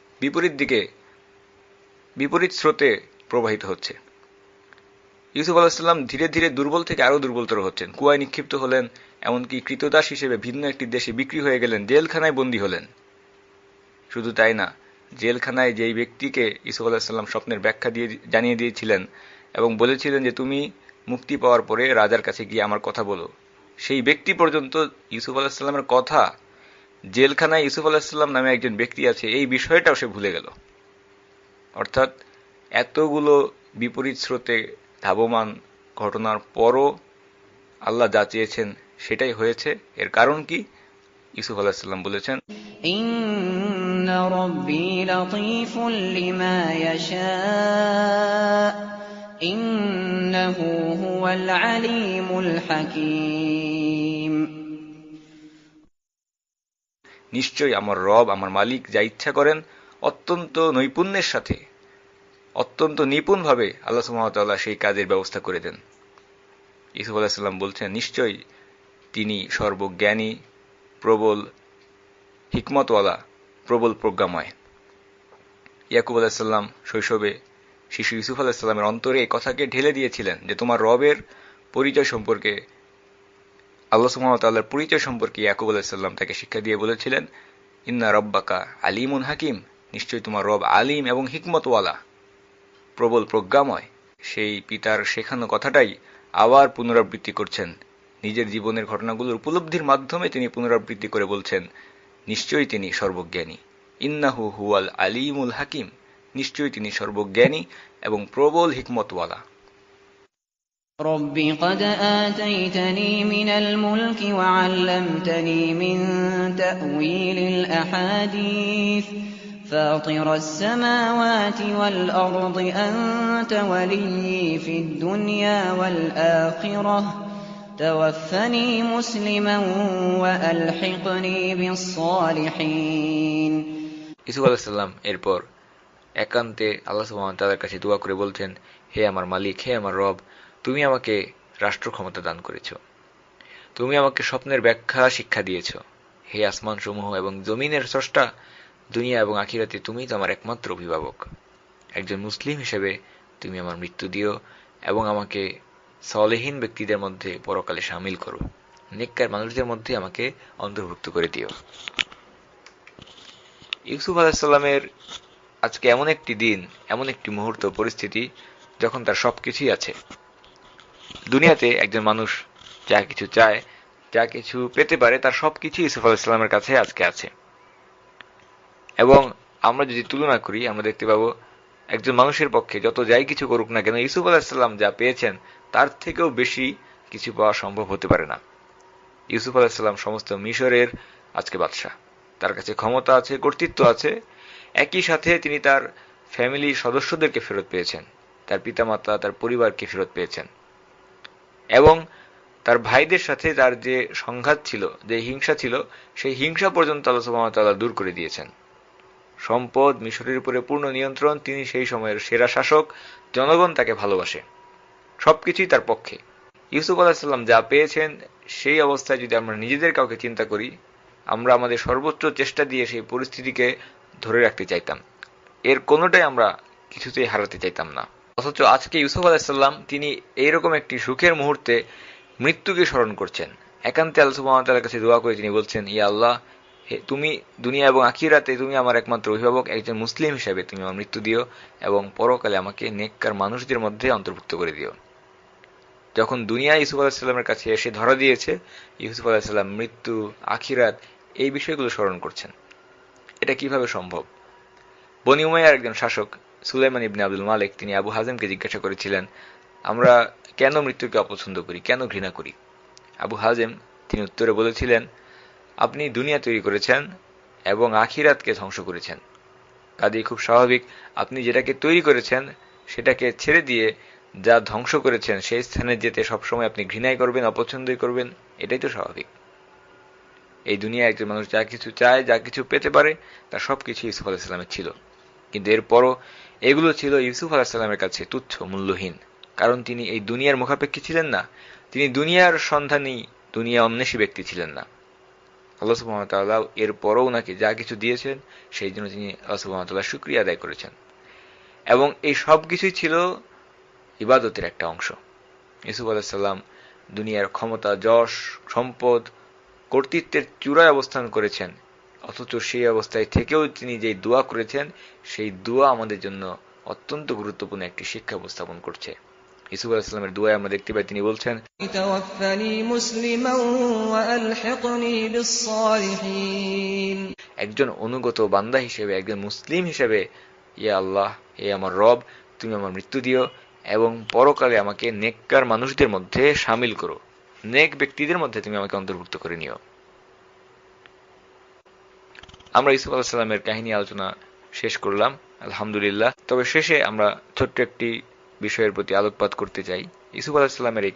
বিপরীত স্রোতে প্রবাহিত হচ্ছে। ইউসুফ আলাইহিস সালাম ধীরে ধীরে দুর্বল থেকে আরো দুর্বলতর হচ্ছেন, কুয়ায় নিক্ষিপ্ত হলেন, এমনকি কৃতদাস হিসেবে ভিন্ন একটি দেশে বিক্রি হয়ে গেলেন, জেলখানায় বন্দী হলেন। শুধু তাই না, জেলখানায় যেই ব্যক্তিকে ইউসুফ আলাইহিস সালাম স্বপ্নের ব্যাখ্যা দিয়ে জানিয়ে দিয়েছিলেন এবং বলেছিলেন যে তুমি মুক্তি পাওয়ার পরে রাজার কাছে গিয়ে আমার কথা বলো, সেই ব্যক্তি পর্যন্ত ইউসুফ আলাইহিস সালামের কথা, জেলখানায় ইউসুফ আলাইহিস সালাম নামে একজন ব্যক্তি আছে, এই বিষয়টাও সে ভুলে গেল। অর্থাৎ এতগুলো বিপরীত স্রোতে ধাবমান ঘটনার পরও আল্লাহ যা চেয়েছেন সেটাই হয়েছে। এর কারণ কি? ইউসুফ আলাইহিস সালাম বলেছেন, ইন্না রাব্বী লাতীফুল লিমা ইয়াশা ইন্নাহু হুয়াল আলীমুল হাকীম। নিশ্চয়ই আমার রব, আমার মালিক যা ইচ্ছা করেন অত্যন্ত নৈপুণ্যের সাথে, অত্যন্ত নিপুণভাবে আল্লাহ সুবহানাহু ওয়া তাআলা সেই কাজের ব্যবস্থা করে দেন। ইউসুফ আলাইহিস সালাম বলছেন, নিশ্চয়ই তিনি সর্বজ্ঞানী, প্রবল হিকমতওয়ালা, প্রবল প্রজ্ঞাময়। ইয়াকুব আলাইহিস সালাম শৈশবে শিশু ইউসুফ আলাইহিস সালামের অন্তরে এই কথাকে ঢেলে দিয়েছিলেন যে তোমার রবের পরিচয় সম্পর্কে, আল্লাহ সুবহানাহু ওয়া তাআলার পরিচয় সম্পর্কে ইয়াকুব আলাইহিস সালাম তাকে শিক্ষা দিয়ে বলেছিলেন, ইন্না রাব্বাকা আলিমুন হাকিম, নিশ্চয়ই তোমার রব আলিম এবং হিকমতওয়ালা, প্রবল প্রজ্ঞাময়। সেই পিতার শেখানো কথাটাই আবার পুনরাবৃত্তি করছেন, নিজের জীবনের ঘটনাগুলোর উপলব্ধির মাধ্যমে তিনি পুনরাবৃত্তি করে বলছেন, নিশ্চয়ই তিনি সর্বজ্ঞানী, ইন্নাহু হুয়াল আলিমুল হাকিম, নিশ্চয়ই তিনি সর্বজ্ঞানী এবং প্রবল হিকমতওয়ালা। رب قد آتيتني من الملك وعلمتني من تأويل الأحاديث فاطر السماوات والأرض أنت ولي في الدنيا والآخرة توفني مسلما وألحقني بالصالحين ইউসুফ আলাইহিস সালাম এরপর একান্তে আল্লাহ সুবহানাহু ওয়া তাআলার কাছে দোয়া করে বলছেন, হে আমার মালিক, হে আমার রব, তুমি আমাকে রাষ্ট্র ক্ষমতা দান করেছ, তুমি আমাকে স্বপ্নের ব্যাখ্যা শিক্ষা দিয়েছ। হে আসমান সমূহ এবং জমিনের স্রষ্টা, দুনিয়া এবং আখিরাতে তুমি তো আমার একমাত্র অভিভাবক। একজন মুসলিম হিসেবে তুমি আমার মৃত্যু দিও এবং আমাকে সালেহীন ব্যক্তিদের মধ্যে পরকালে শামিল করো, নেককার মানুষদের মধ্যে আমাকে অন্তর্ভুক্ত করে দিও। ইউসুফ আলাইহিস সালামের আজকে এমন একটি দিন, এমন একটি মুহূর্ত, পরিস্থিতি যখন তার সবকিছুই আছে। দুনিয়াতে একজন মানুষ যা কিছু চায়, যা কিছু পেতে পারে, তার সবকিছু ইউসুফ আলাইহিস সালামের কাছে আজকে আছে। এবং আমরা যদি তুলনা করি, আমরা দেখতে পাবো একজন মানুষের পক্ষে যত যাই কিছু করুক না কেন, ইউসুফ আলাইহিস সালাম যা পেয়েছেন তার থেকেও বেশি কিছু পাওয়া সম্ভব হতে পারে না। ইউসুফ আলাইহিস সালাম সমস্ত মিশরের আজকে বাদশা, তার কাছে ক্ষমতা আছে, কর্তৃত্ব আছে। একই সাথে তিনি তার ফ্যামিলির সদস্যদেরকে ফেরত পেয়েছেন, তার পিতামাতা, তার পরিবারকে ফেরত পেয়েছেন। এবং তার ভাইদের সাথে তার যে সংঘাত ছিল, যে হিংসা ছিল, সেই হিংসা পর্যন্ত আল্লাহ সুবহানাহু ওয়া তাআলা দূর করে দিয়েছেন। সম্পদ, মিশরের উপরে পূর্ণ নিয়ন্ত্রণ, তিনি সেই সময়ের সেরা শাসক, জনগণ তাকে ভালোবাসে, সবকিছুই তার পক্ষে। ইউসুফ আলাইহিস সালাম যা পেয়েছেন, সেই অবস্থায় যদি আমরা নিজেদের কাউকে চিন্তা করি, আমরা আমাদের সর্বোচ্চ চেষ্টা দিয়ে সেই পরিস্থিতিকে ধরে রাখতে চাইতাম, এর কোনোটাই আমরা কিছুতেই হারাতে চাইতাম না। অথচ আজকে ইউসুফ আলাইহিস সালাম তিনি এইরকম একটি সুখের মুহূর্তে মৃত্যুকে স্মরণ করছেন। একান্তে আল্লাহ সুবহানাহু ওয়া তাআলার কাছে দোয়া করে তিনি বলছেন, ইয়া আল্লাহ, তুমি দুনিয়া এবং আখিরাতে তুমি আমার একমাত্র অভিভাবক, একজন মুসলিম হিসেবে তুমি আমার মৃত্যু দিও এবং পরকালে আমাকে নেককার মানুষদের মধ্যে অন্তর্ভুক্ত করে দিও। যখন দুনিয়া ইউসুফ আলাইহিস সালামের কাছে এসে ধরা দিয়েছে, ইউসুফ আলাইহিস সালাম মৃত্যু, আখিরাত এই বিষয়গুলো স্মরণ করছেন। এটা কিভাবে সম্ভব? বনি উমাইয়ার একজন শাসক সুলাইমান ইবনে আব্দুল মালিক, তিনি আবু হাজেমকে জিজ্ঞাসা করেছিলেন, আমরা কেন মৃত্যুকে অপছন্দ করি, কেন ঘৃণা করি? আবু হাজেম তিনি উত্তরে বলেছিলেন, আপনি দুনিয়া তৈরি করেছেন এবং আখিরাতকে ধ্বংস করেছেন, কাজেই খুব স্বাভাবিক আপনি যেটাকে তৈরি করেছেন সেটাকে ছেড়ে দিয়ে যা ধ্বংস করেছেন সেই স্থানে যেতে সবসময় আপনি ঘৃণাই করবেন, অপছন্দই করবেন, এটাই তো স্বাভাবিক। এই দুনিয়ায় একজন মানুষ যা কিছু চায়, যা কিছু পেতে পারে, তার সবকিছু ইউসুফ আলাইহিস সালামের ছিল। কিন্তু এরপরও এগুলো ছিল ইউসুফ আলাইহিস সালামের কাছে তুচ্ছ, মূল্যহীন, কারণ তিনি এই দুনিয়ার মুখাপেক্ষী ছিলেন না, তিনি দুনিয়ার সন্ধানী, দুনিয়া অন্বেষী ব্যক্তি ছিলেন না। আল্লাহ সুবহানাহু ওয়া তাআলা এরপরও ওনাকে যা কিছু দিয়েছেন সেই জন্য তিনি আল্লাহ সুবহানাহু ওয়া তাআলার শুকরিয়া আদায় করেছেন, এবং এই সব কিছুই ছিল ইবাদতের একটা অংশ। ইউসুফ আলাইহিস সালাম দুনিয়ার ক্ষমতা, যশ, সম্পদ, কর্তৃত্বের চূড়ায় অবস্থান করেছেন, অথচ সেই অবস্থায় থেকেও তিনি যে দোয়া করেছেন, সেই দোয়া আমাদের জন্য অত্যন্ত গুরুত্বপূর্ণ একটি শিক্ষা উপস্থাপন করছে। ইউসুফ আলাইহিস সালামের দোয়ায় আমরা দেখতে পাই তিনি বলছেন, তাওয়াফফানি মুসলিমান ওয়া আলহিকনি বিস-সালিহিন, একজন অনুগত বান্দা হিসেবে, একজন মুসলিম হিসেবে, ইয়া আল্লাহ, হে আমার রব, তুমি আমার মৃত্যু দিও এবং পরকালে আমাকে নেককার মানুষদের মধ্যে শামিল করো, নেক ব্যক্তিদের মধ্যে তুমি আমাকে অন্তর্ভুক্ত করে নিও। আমরা ইউসুফ আলাইহিস সালামের কাহিনী আলোচনা শেষ করলাম, আলহামদুলিল্লাহ। তবে শেষে আমরা ছোট্ট একটি বিষয়ের প্রতি আলোকপাত করতে চাই। ইউসুফ আলাইহিস সালামের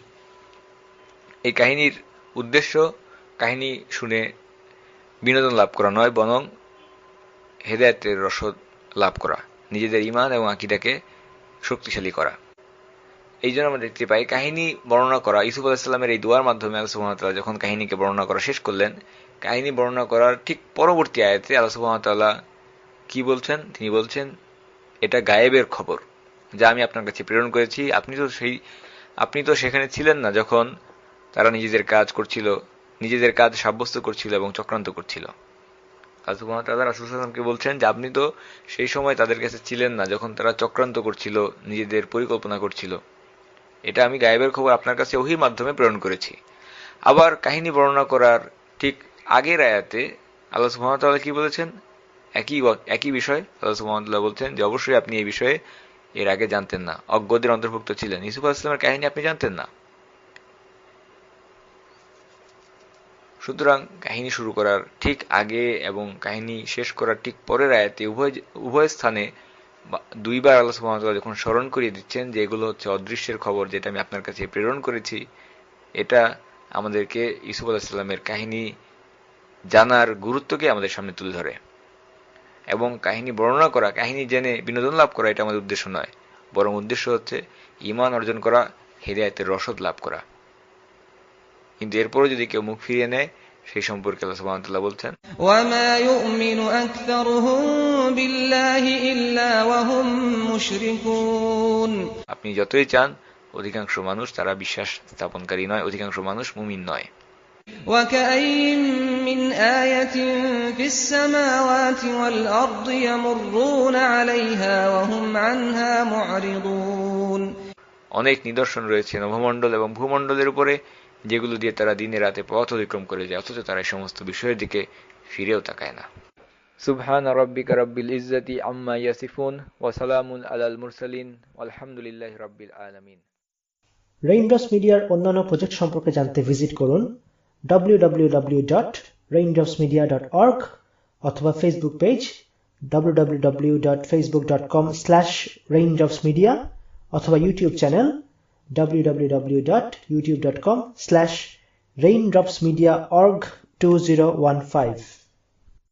এই কাহিনীর উদ্দেশ্য কাহিনী শুনে বিনোদন লাভ করা নয়, বরং হেদায়েতের রসদ লাভ করা, নিজেদের ঈমান এবং আকীদাকে শক্তিশালী করা। এই জন্য আমরা দেখতে পাই কাহিনী বর্ণনা করা, ইউসুফ আলাইহিস সালামের এই দোয়ার মাধ্যমে আল্লাহ সুবহানাহু ওয়া তাআলা যখন কাহিনীকে বর্ণনা করা শেষ করলেন, কাহিনী বর্ণনা করার ঠিক পরবর্তী আয়াতে আল্লাহ সুবহানাহু ওয়া তাআলা কি বলছেন? তিনি বলছেন, এটা গায়েবের খবর যা আমি আপনার কাছে প্রেরণ করেছি, আপনি তো সেখানে ছিলেন না যখন তারা নিজেদের কাজ করছিল, নিজেদের কাজ সাব্যস্ত করছিল এবং চক্রান্ত করছিল। আল্লাহ সুবহানাহু ওয়া তাআলা রাসূল সাল্লাল্লাহু আলাইহি ওয়াসাল্লামকে বলছেন যে আপনি তো সেই সময় তাদের কাছে ছিলেন না যখন তারা চক্রান্ত করছিল, নিজেদের পরিকল্পনা করছিল। এটা আমি গায়েবের খবর আপনার কাছে ওহীর মাধ্যমে প্রেরণ করেছি। আবার কাহিনী বর্ণনা করার ঠিক আগের আয়াতে আল্লাহ সুবহানাহু ওয়া তাআলা কি বলেছেন? একই বিষয় আল্লাহ সুবহানাহু ওয়া তাআলা বলছেন যে অবশ্যই আপনি এই বিষয়ে এর আগে জানতেন না, অজ্ঞদের অন্তর্ভুক্ত ছিলেন। ইউসুফ আলাইহিস সালামের কাহিনী আপনি জানতেন না। সুতরাং কাহিনী শুরু করার ঠিক আগে এবং কাহিনী শেষ করার ঠিক পরের আয়াতে উভয় স্থানে দুইবার আল্লাহ সুবহানাহু ওয়া তাআলা যখন স্মরণ করিয়ে দিচ্ছেন যে এগুলো হচ্ছে অদৃশ্যের খবর, যেটা আমি আপনার কাছে প্রেরণ করেছি, এটা আমাদেরকে ইউসুফ আলাইহিস সালামের কাহিনী জানার গুরুত্বকে আমাদের সামনে তুলে ধরে। এবং কাহিনী বর্ণনা করা, কাহিনী জেনে বিনোদন লাভ করা এটা আমাদের উদ্দেশ্য নয়, বরং উদ্দেশ্য হচ্ছে ঈমান অর্জন করা, হিদায়াতের রসদ লাভ করা। কিন্তু এরপরও যদি কেউ মুখ ফিরিয়ে নেয়, সেই সম্পর্কে আল্লাহ সুবহানাহু ওয়া তাআলা বলছেন, ওয়ামা ইউমিনু আকসারুহুম বিল্লাহি ইল্লা ওয়া হুম মুশরিকুন। আপনি যতই চান, অধিকাংশ মানুষ তারা বিশ্বাস স্থাপনকারী নয়, অধিকাংশ মানুষ মুমিন নয়। ওয়াকাইয়িম মিন আয়াতিন ফিস সামাওয়াতি ওয়াল আরদি ইয়ামুররুনা আলাইহা ওয়া হুম আনহা মু'রিদুন। অনেক নিদর্শন রয়েছে নভমণ্ডল এবং ভূমণ্ডলের উপরে, যেগুলো দিয়ে তারা দিনে রাতে পথ অতিক্রম করে যায়, অথচ তারা এই সমস্ত বিষয়ের দিকে ফিরেও তাকায় না। সুবহানা রাব্বিকা রাব্বিল ইজ্জাতি আম্মা ইয়াসিফুন ওয়া সালামুন আলাল মুরসালিন আলহামদুলিল্লাহি রাব্বিল আলামিন। রেইনড্রপস মিডিয়ার অন্যান্য প্রজেক্ট সম্পর্কে জানতে ভিজিট করুন www.raindropsmedia.org অথবা ফেসবুক পেজ www.facebook.com/raindropsmedia অথবা ইউটিউব চ্যানেল www.youtube.com/raindropsmediaorg2015